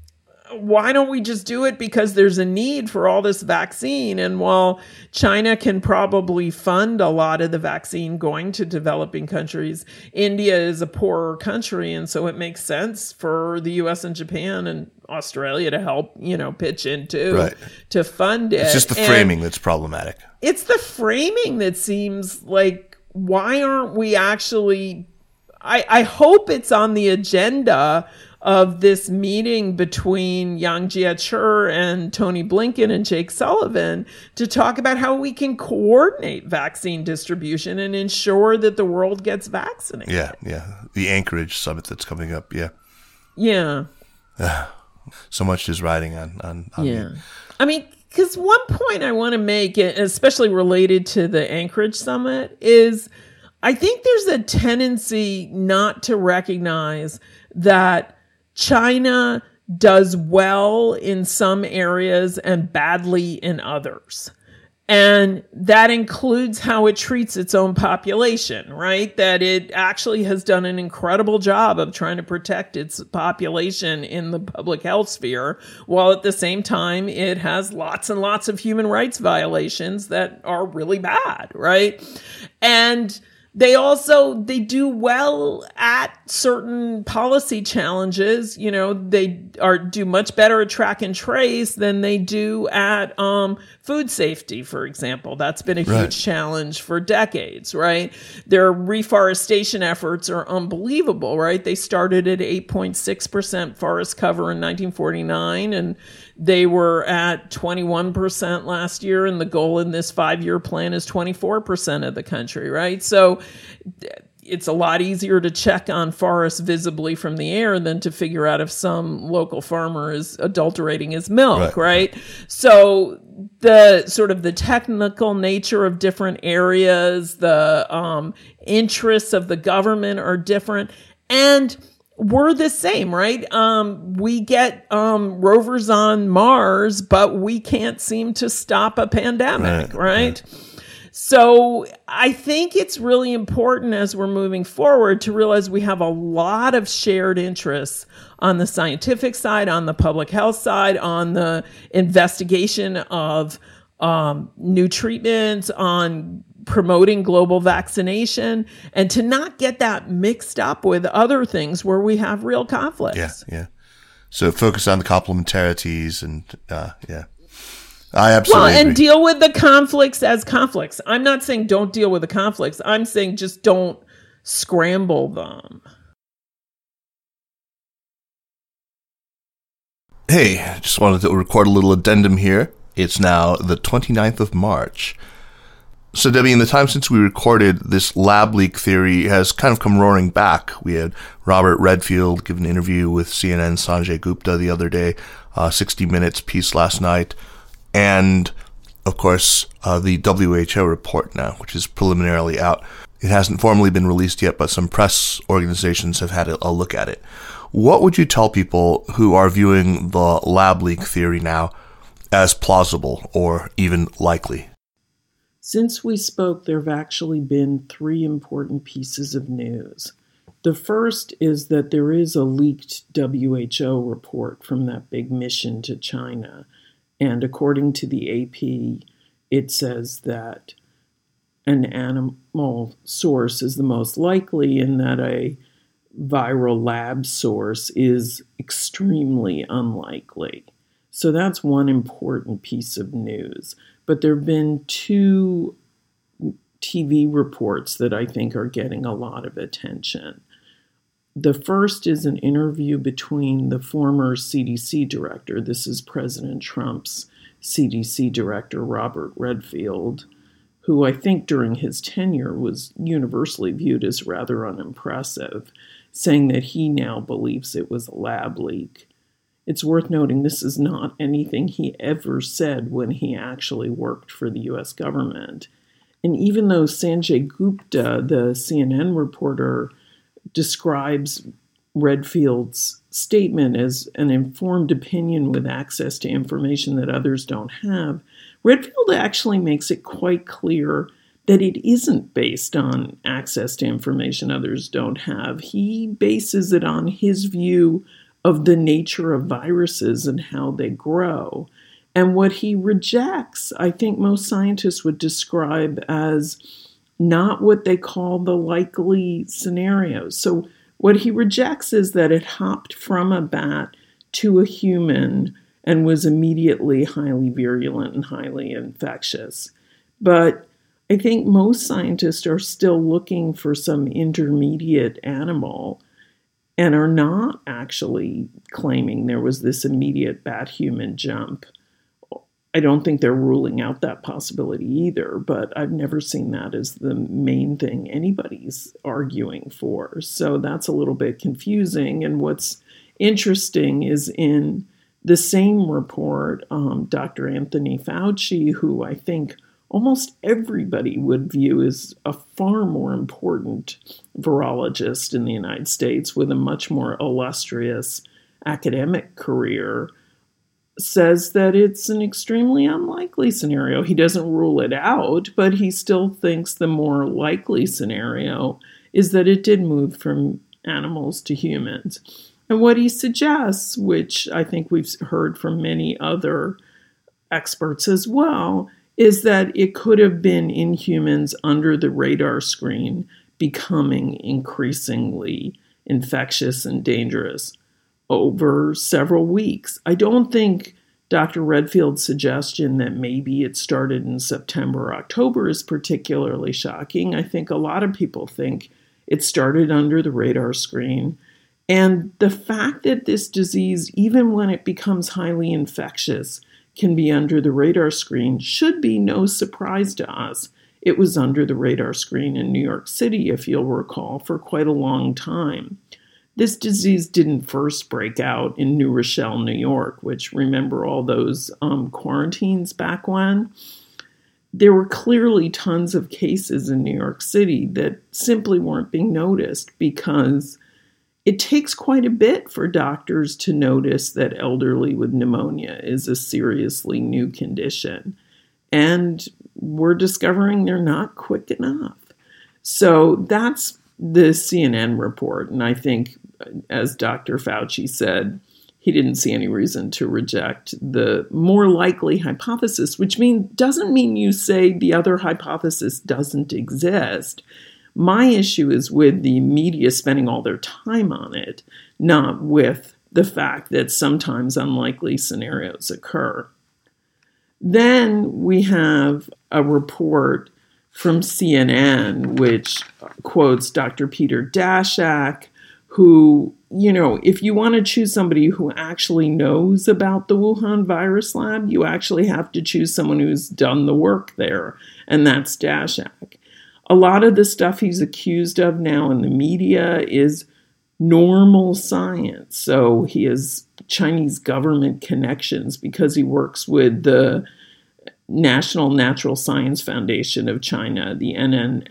why don't we just do it because there's a need for all this vaccine? And while China can probably fund a lot of the vaccine going to developing countries, India is a poorer country. And so it makes sense for the U S and Japan and Australia to help, you know, pitch in too, right. to fund it. It's just the and framing that's problematic. It's the framing that seems like, why aren't we actually, I, I hope it's on the agenda of this meeting between Yang Jiechi and Tony Blinken and Jake Sullivan to talk about how we can coordinate vaccine distribution and ensure that the world gets vaccinated. Yeah, yeah. The Anchorage summit that's coming up, yeah. Yeah. Uh, so much is riding on, on, on yeah. Me. I mean, because one point I want to make, especially related to the Anchorage summit, is I think there's a tendency not to recognize that China does well in some areas and badly in others. And that includes how it treats its own population, right? That it actually has done an incredible job of trying to protect its population in the public health sphere, while at the same time it has lots and lots of human rights violations that are really bad, right? And they also, they do well at certain policy challenges. You know, they are do much better at track and trace than they do at um, food safety, for example. That's been a huge Right. challenge for decades, right? Their reforestation efforts are unbelievable, right? They started at eight point six percent forest cover in nineteen forty-nine, and they were at twenty-one percent last year, and the goal in this five-year plan is twenty-four percent of the country, right? So it's a lot easier to check on forests visibly from the air than to figure out if some local farmer is adulterating his milk, Right. right? So the sort of the technical nature of different areas, the um, interests of the government are different, and we're the same, right? Um, we get um, rovers on Mars, but we can't seem to stop a pandemic, Right, right? So I think it's really important as we're moving forward to realize we have a lot of shared interests on the scientific side, on the public health side, on the investigation of um, new treatments, on promoting global vaccination, and to not get that mixed up with other things where we have real conflicts. Yeah, yeah. So focus on the complementarities and, uh, yeah. I absolutely Well, and agree. deal with the conflicts as conflicts. I'm not saying don't deal with the conflicts. I'm saying just don't scramble them. Hey, I just wanted to record a little addendum here. It's now the twenty-ninth of March. So, Debbie, in the time since we recorded, this lab leak theory has kind of come roaring back. We had Robert Redfield give an interview with C N N's Sanjay Gupta the other day, uh, sixty minutes piece last night, and, of course, uh, the W H O report now, which is preliminarily out. It hasn't formally been released yet, but some press organizations have had a look at it. What would you tell people who are viewing the lab leak theory now as plausible or even likely? Since we spoke, there have actually been three important pieces of news. The first is that there is a leaked W H O report from that big mission to China. And according to the A P, it says that an animal source is the most likely and that a viral lab source is extremely unlikely. So that's one important piece of news. But there have been two T V reports that I think are getting a lot of attention. The first is an interview between the former C D C director, this is President Trump's C D C director, Robert Redfield, who I think during his tenure was universally viewed as rather unimpressive, saying that he now believes it was a lab leak. It's worth noting this is not anything he ever said when he actually worked for the U S government. And even though Sanjay Gupta, the C N N reporter, describes Redfield's statement as an informed opinion with access to information that others don't have, Redfield actually makes it quite clear that it isn't based on access to information others don't have. He bases it on his view of the nature of viruses and how they grow. And what he rejects, I think most scientists would describe as not what they call the likely scenarios. So what he rejects is that it hopped from a bat to a human and was immediately highly virulent and highly infectious. But I think most scientists are still looking for some intermediate animal and are not actually claiming there was this immediate bat-human jump. I don't think they're ruling out that possibility either, but I've never seen that as the main thing anybody's arguing for. So that's a little bit confusing. And what's interesting is in the same report, um, Doctor Anthony Fauci, who I think almost everybody would view as a far more important virologist in the United States with a much more illustrious academic career, says that it's an extremely unlikely scenario. He doesn't rule it out, but he still thinks the more likely scenario is that it did move from animals to humans. And what he suggests, which I think we've heard from many other experts as well, is that it could have been in humans under the radar screen becoming increasingly infectious and dangerous over several weeks. I don't think Doctor Redfield's suggestion that maybe it started in September or October is particularly shocking. I think a lot of people think it started under the radar screen. And the fact that this disease, even when it becomes highly infectious, can be under the radar screen should be no surprise to us. It was under the radar screen in New York City, if you'll recall, for quite a long time. This disease didn't first break out in New Rochelle, New York, which, remember all those um, quarantines back when? There were clearly tons of cases in New York City that simply weren't being noticed because it takes quite a bit for doctors to notice that elderly with pneumonia is a seriously new condition. And we're discovering they're not quick enough. So that's the C N N report. And I think, as Doctor Fauci said, he didn't see any reason to reject the more likely hypothesis, which mean, doesn't mean you say the other hypothesis doesn't exist. My issue is with the media spending all their time on it, not with the fact that sometimes unlikely scenarios occur. Then we have a report from C N N, which quotes Doctor Peter Daszak, who, you know, if you want to choose somebody who actually knows about the Wuhan virus lab, you actually have to choose someone who's done the work there, and that's Daszak. A lot of the stuff he's accused of now in the media is normal science. So he has Chinese government connections because he works with the National Natural Science Foundation of China, the N N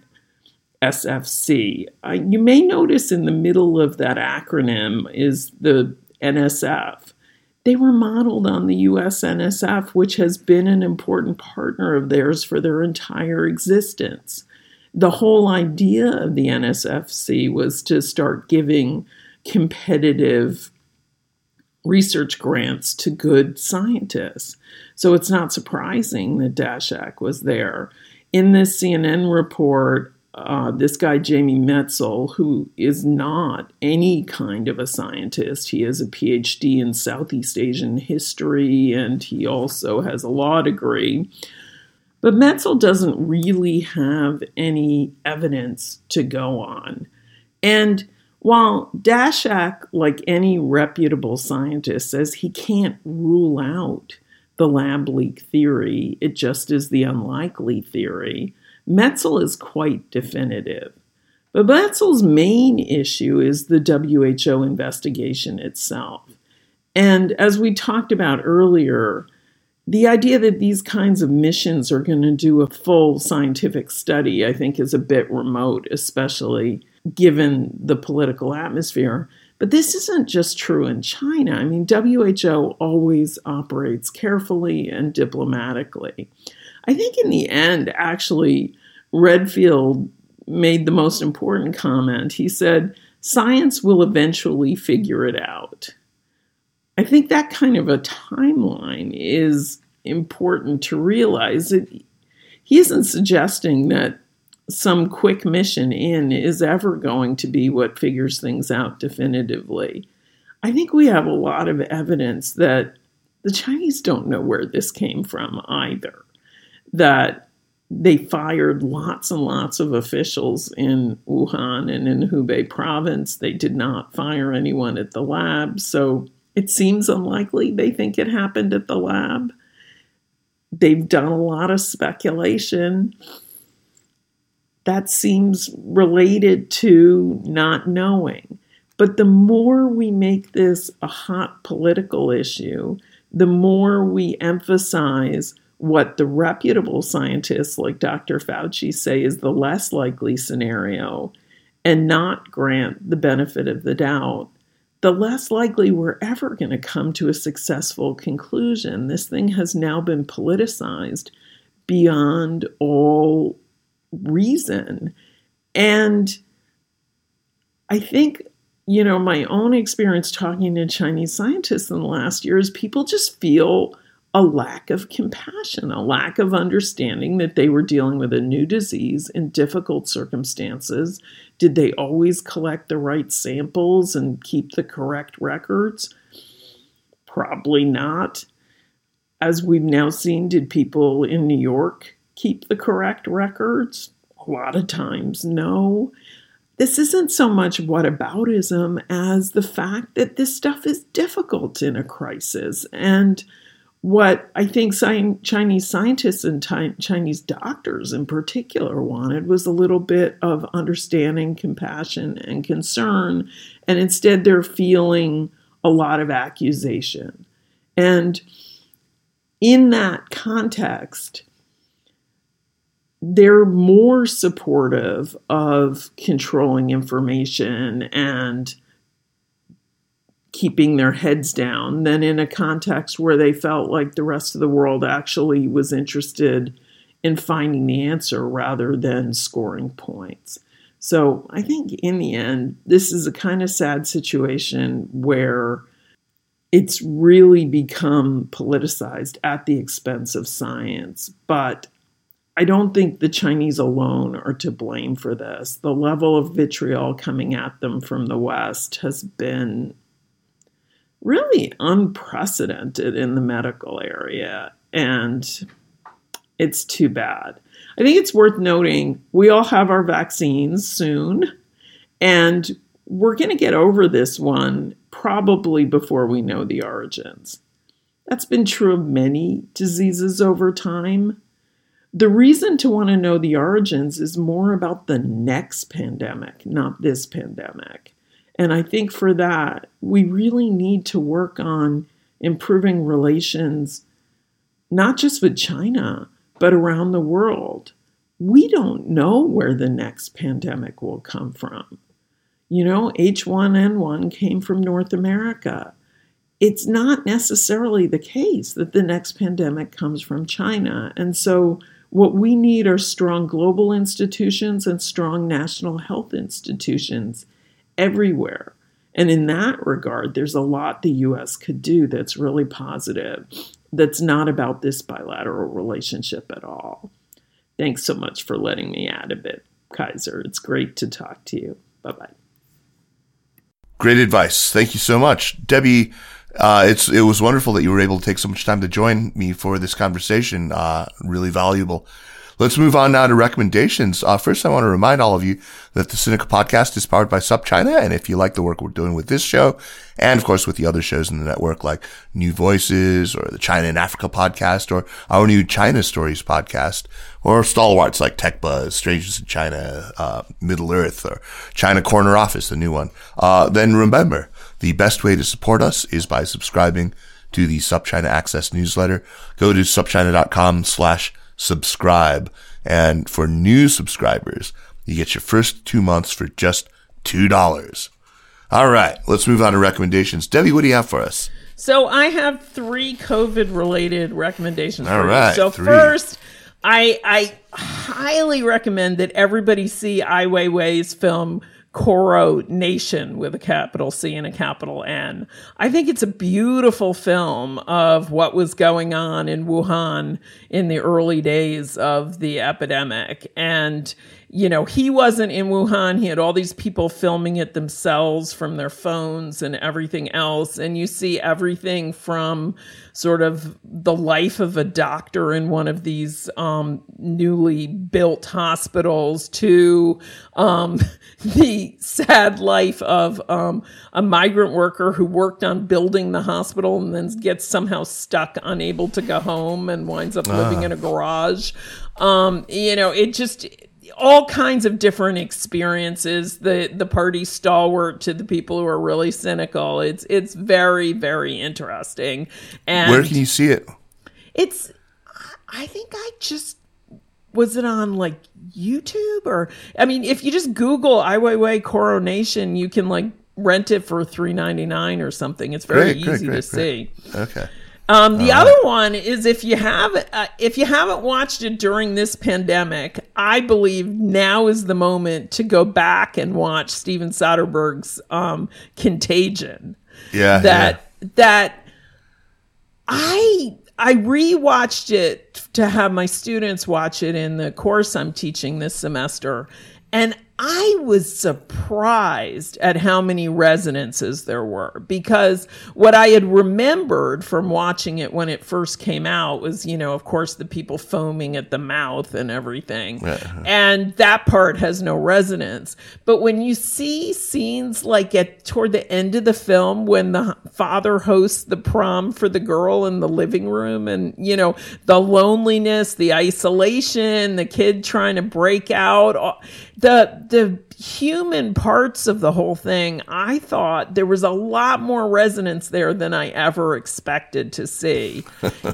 S F C. Uh, you may notice in the middle of that acronym is the N S F. They were modeled on the U S N S F, which has been an important partner of theirs for their entire existence. The whole idea of the N S F C was to start giving competitive research grants to good scientists. So it's not surprising that Daszak was there. In this C N N report, uh, this guy, Jamie Metzl, who is not any kind of a scientist, he has a P H D in Southeast Asian history, and he also has a law degree. But Metzl doesn't really have any evidence to go on. And while Daszak, like any reputable scientist, says he can't rule out the lab leak theory, it just is the unlikely theory, Metzl is quite definitive. But Metzl's main issue is the W H O investigation itself. And as we talked about earlier, the idea that these kinds of missions are going to do a full scientific study, I think, is a bit remote, especially given the political atmosphere. But this isn't just true in China. I mean, W H O always operates carefully and diplomatically. I think in the end, actually, Redfield made the most important comment. He said, science will eventually figure it out. I think that kind of a timeline is important to realize. That he isn't suggesting that some quick mission in is ever going to be what figures things out definitively. I think we have a lot of evidence that the Chinese don't know where this came from either, that they fired lots and lots of officials in Wuhan and in Hubei province. They did not fire anyone at the lab, so it seems unlikely they think it happened at the lab. They've done a lot of speculation. That seems related to not knowing. But the more we make this a hot political issue, the more we emphasize what the reputable scientists like Doctor Fauci say is the less likely scenario and not grant the benefit of the doubt, the less likely we're ever going to come to a successful conclusion. This thing has now been politicized beyond all reason. And I think, you know, my own experience talking to Chinese scientists in the last year is people just feel a lack of compassion, a lack of understanding that they were dealing with a new disease in difficult circumstances. Did they always collect the right samples and keep the correct records? Probably not. As we've now seen, did people in New York keep the correct records? A lot of times, no. This isn't so much whataboutism as the fact that this stuff is difficult in a crisis. And what I think Chinese scientists and Chinese doctors in particular wanted was a little bit of understanding, compassion, and concern. And instead, they're feeling a lot of accusation. And in that context, they're more supportive of controlling information and keeping their heads down than in a context where they felt like the rest of the world actually was interested in finding the answer rather than scoring points. So I think in the end, this is a kind of sad situation where it's really become politicized at the expense of science. But I don't think the Chinese alone are to blame for this. The level of vitriol coming at them from the West has been really unprecedented in the medical area, and it's too bad. I think it's worth noting we all have our vaccines soon, and we're going to get over this one probably before we know the origins. That's been true of many diseases over time. The reason to want to know the origins is more about the next pandemic, not this pandemic. And I think for that, we really need to work on improving relations, not just with China, but around the world. We don't know where the next pandemic will come from. You know, H one N one came from North America. It's not necessarily the case that the next pandemic comes from China. And so what we need are strong global institutions and strong national health institutions everywhere. And in that regard, there's a lot the U S could do that's really positive, that's not about this bilateral relationship at all. Thanks so much for letting me add a bit, Kaiser. It's great to talk to you. Bye-bye. Great advice. Thank you so much. Debbie, uh, it's it was wonderful that you were able to take so much time to join me for this conversation. Uh, really valuable. Let's move on now to recommendations. Uh, first, I want to remind all of you that the Sinica podcast is powered by SupChina. And if you like the work we're doing with this show, and of course with the other shows in the network like New Voices or the China and Africa podcast or our new China Stories podcast, or stalwarts like Tech Buzz, Strangers in China, uh, Middle Earth, or China Corner Office, the new one, uh, then remember, the best way to support us is by subscribing to the SupChina Access newsletter. Go to supchina.com slash subscribe. And for new subscribers, you get your first two months for just two dollars. All right, let's move on to recommendations. Debbie, what do you have for us? So I have three COVID-related recommendations for All right, you. So three. first, I I highly recommend that everybody see Ai Weiwei's film Coronation with a capital C and a capital N. I think it's a beautiful film of what was going on in Wuhan in the early days of the epidemic. And, you know, he wasn't in Wuhan. He had all these people filming it themselves from their phones and everything else. And you see everything from sort of the life of a doctor in one of these um, newly built hospitals to um, the sad life of um, a migrant worker who worked on building the hospital and then gets somehow stuck, unable to go home, and winds up living Ah. in a garage. Um, you know, it just... all kinds of different experiences, the the party stalwart to the people who are really cynical. It's it's very, very interesting. And Where can you see it? it's, I think I just, was it on like YouTube or, I mean, if you just Google Ai Weiwei Coronation, you can like rent it for three ninety-nine or something. It's very Great, great, easy great, to great. see. Okay. Um, the All other right. one is if you haven't uh, if you haven't watched it during this pandemic, I believe now is the moment to go back and watch Steven Soderbergh's um, Contagion. Yeah. That that I I rewatched it to have my students watch it in the course I'm teaching this semester. And I was surprised at how many resonances there were, because what I had remembered from watching it when it first came out was, you know, of course, the people foaming at the mouth and everything. Uh-huh. And that part has no resonance. But when you see scenes like at toward the end of the film, when the father hosts the prom for the girl in the living room, and, you know, the loneliness, the isolation, the kid trying to break out, the the human parts of the whole thing, I thought there was a lot more resonance there than I ever expected to see.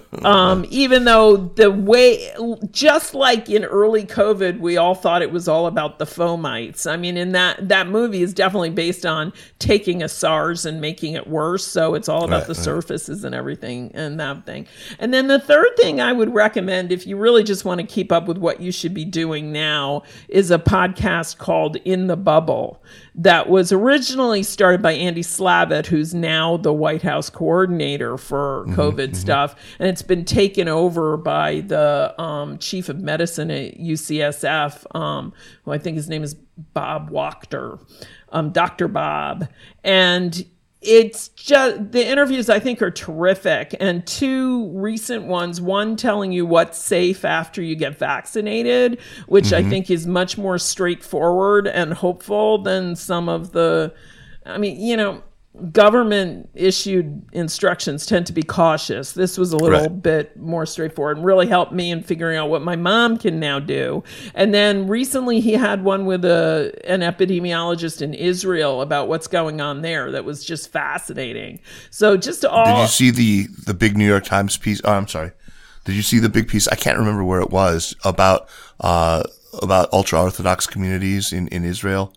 um, even though the way, just like in early COVID, we all thought it was all about the fomites. I mean, in that, that movie is definitely based on taking a SARS and making it worse. So it's all about right, the right. surfaces and everything and that thing. And then the third thing I would recommend, if you really just want to keep up with what you should be doing now, is a podcast called In the Bubble that was originally started by Andy Slavitt, who's now the White House coordinator for mm-hmm, COVID mm-hmm. stuff. And it's been taken over by the um, chief of medicine at U C S F, um, who I think his name is Bob Wachter, um, Doctor Bob. And it's just, the interviews I think are terrific. And two recent ones, one telling you what's safe after you get vaccinated, which mm-hmm. I think is much more straightforward and hopeful than some of the, I mean, you know, government issued instructions tend to be cautious. This was a little right. bit more straightforward and really helped me in figuring out what my mom can now do. And then recently he had one with a an epidemiologist in Israel about what's going on there that was just fascinating. So just all Did you see the the big New York Times piece? Oh, I'm sorry. Did you see the big piece? I can't remember where it was about uh about ultra Orthodox communities in in Israel.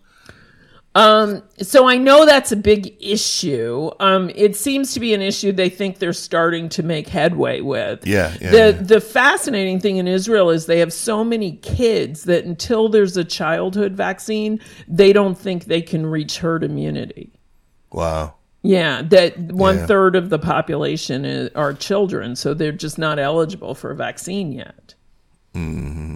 Um, so I know that's a big issue. Um, it seems to be an issue they think they're starting to make headway with. Yeah, yeah, the yeah. the fascinating thing in Israel is they have so many kids that until there's a childhood vaccine, they don't think they can reach herd immunity. Wow. Yeah, that one yeah. third of the population is, are children, so they're just not eligible for a vaccine yet. Mm-hmm.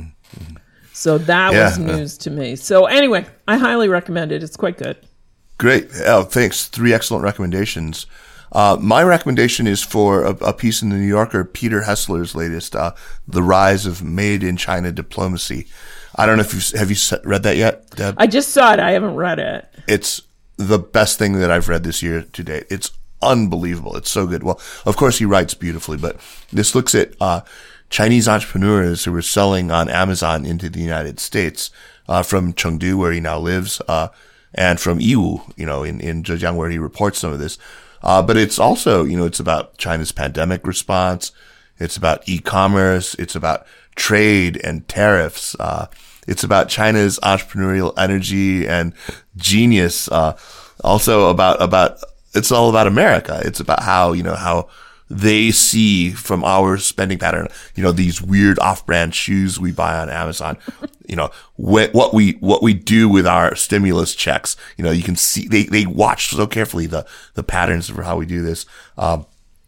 So that yeah. was news to me. So anyway, I highly recommend it. It's quite good. Great. Oh, thanks. Three excellent recommendations. Uh, my recommendation is for a, a piece in the New Yorker, Peter Hessler's latest, uh, The Rise of Made in China Diplomacy. I don't know if you've, have you read that yet, Deb? I just saw it. I haven't read it. It's the best thing that I've read this year to date. It's unbelievable. It's so good. Well, of course he writes beautifully, but this looks at, uh, Chinese entrepreneurs who were selling on Amazon into the United States, uh, from Chengdu, where he now lives, uh, and from Yiwu, you know, in, in Zhejiang, where he reports some of this. Uh, but it's also, you know, it's about China's pandemic response. It's about e-commerce. It's about trade and tariffs. Uh, it's about China's entrepreneurial energy and genius. Uh, also about, about, it's all about America. It's about how, you know, how, they see from our spending pattern, you know, these weird off-brand shoes we buy on Amazon, you know, wh- what we, what we do with our stimulus checks. You know, you can see, they, they watch so carefully the, the patterns for how we do this. Um,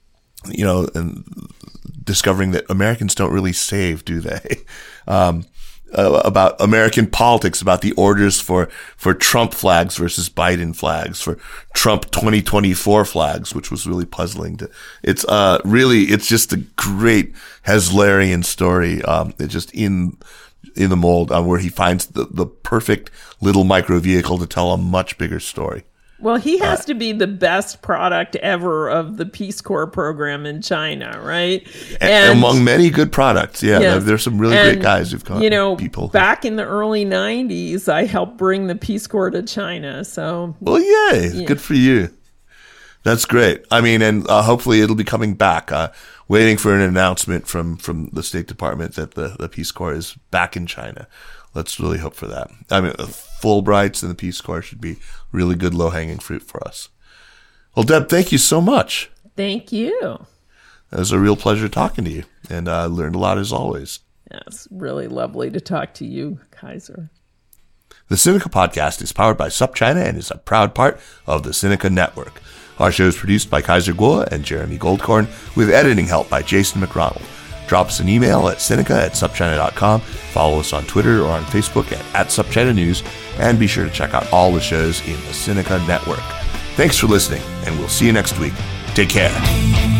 you know, and discovering that Americans don't really save, do they? Um, Uh, about American politics, about the orders for, for Trump flags versus Biden flags, for Trump twenty twenty-four flags, which was really puzzling to, it's, uh, really, it's just a great Heslerian story, um, it's just in, in the mold, uh, where he finds the, the perfect little micro vehicle to tell a much bigger story. Well, he has uh, to be the best product ever of the Peace Corps program in China, right? And among many good products, yeah, yes. There's some really and, great guys who've got you know, people. Back in the early nineties, I helped bring the Peace Corps to China, so. Well, yay, yeah. Good for you. That's great. I mean, and uh, hopefully it'll be coming back. Uh, waiting for an announcement from, from the State Department that the, the Peace Corps is back in China. Let's really hope for that. I mean, Fulbrights and the Peace Corps should be really good low-hanging fruit for us. Well, Deb, thank you so much. Thank you. It was a real pleasure talking to you, and I uh, learned a lot as always. Yeah, it's really lovely to talk to you, Kaiser. The Sinica Podcast is powered by SupChina and is a proud part of the Sinica Network. Our show is produced by Kaiser Kuo and Jeremy Goldkorn, with editing help by Jason McRonald. Drop us an email at Sinica at SupChina dot com, follow us on Twitter or on Facebook at, at SupChina News, and be sure to check out all the shows in the Sinica Network. Thanks for listening, and we'll see you next week. Take care.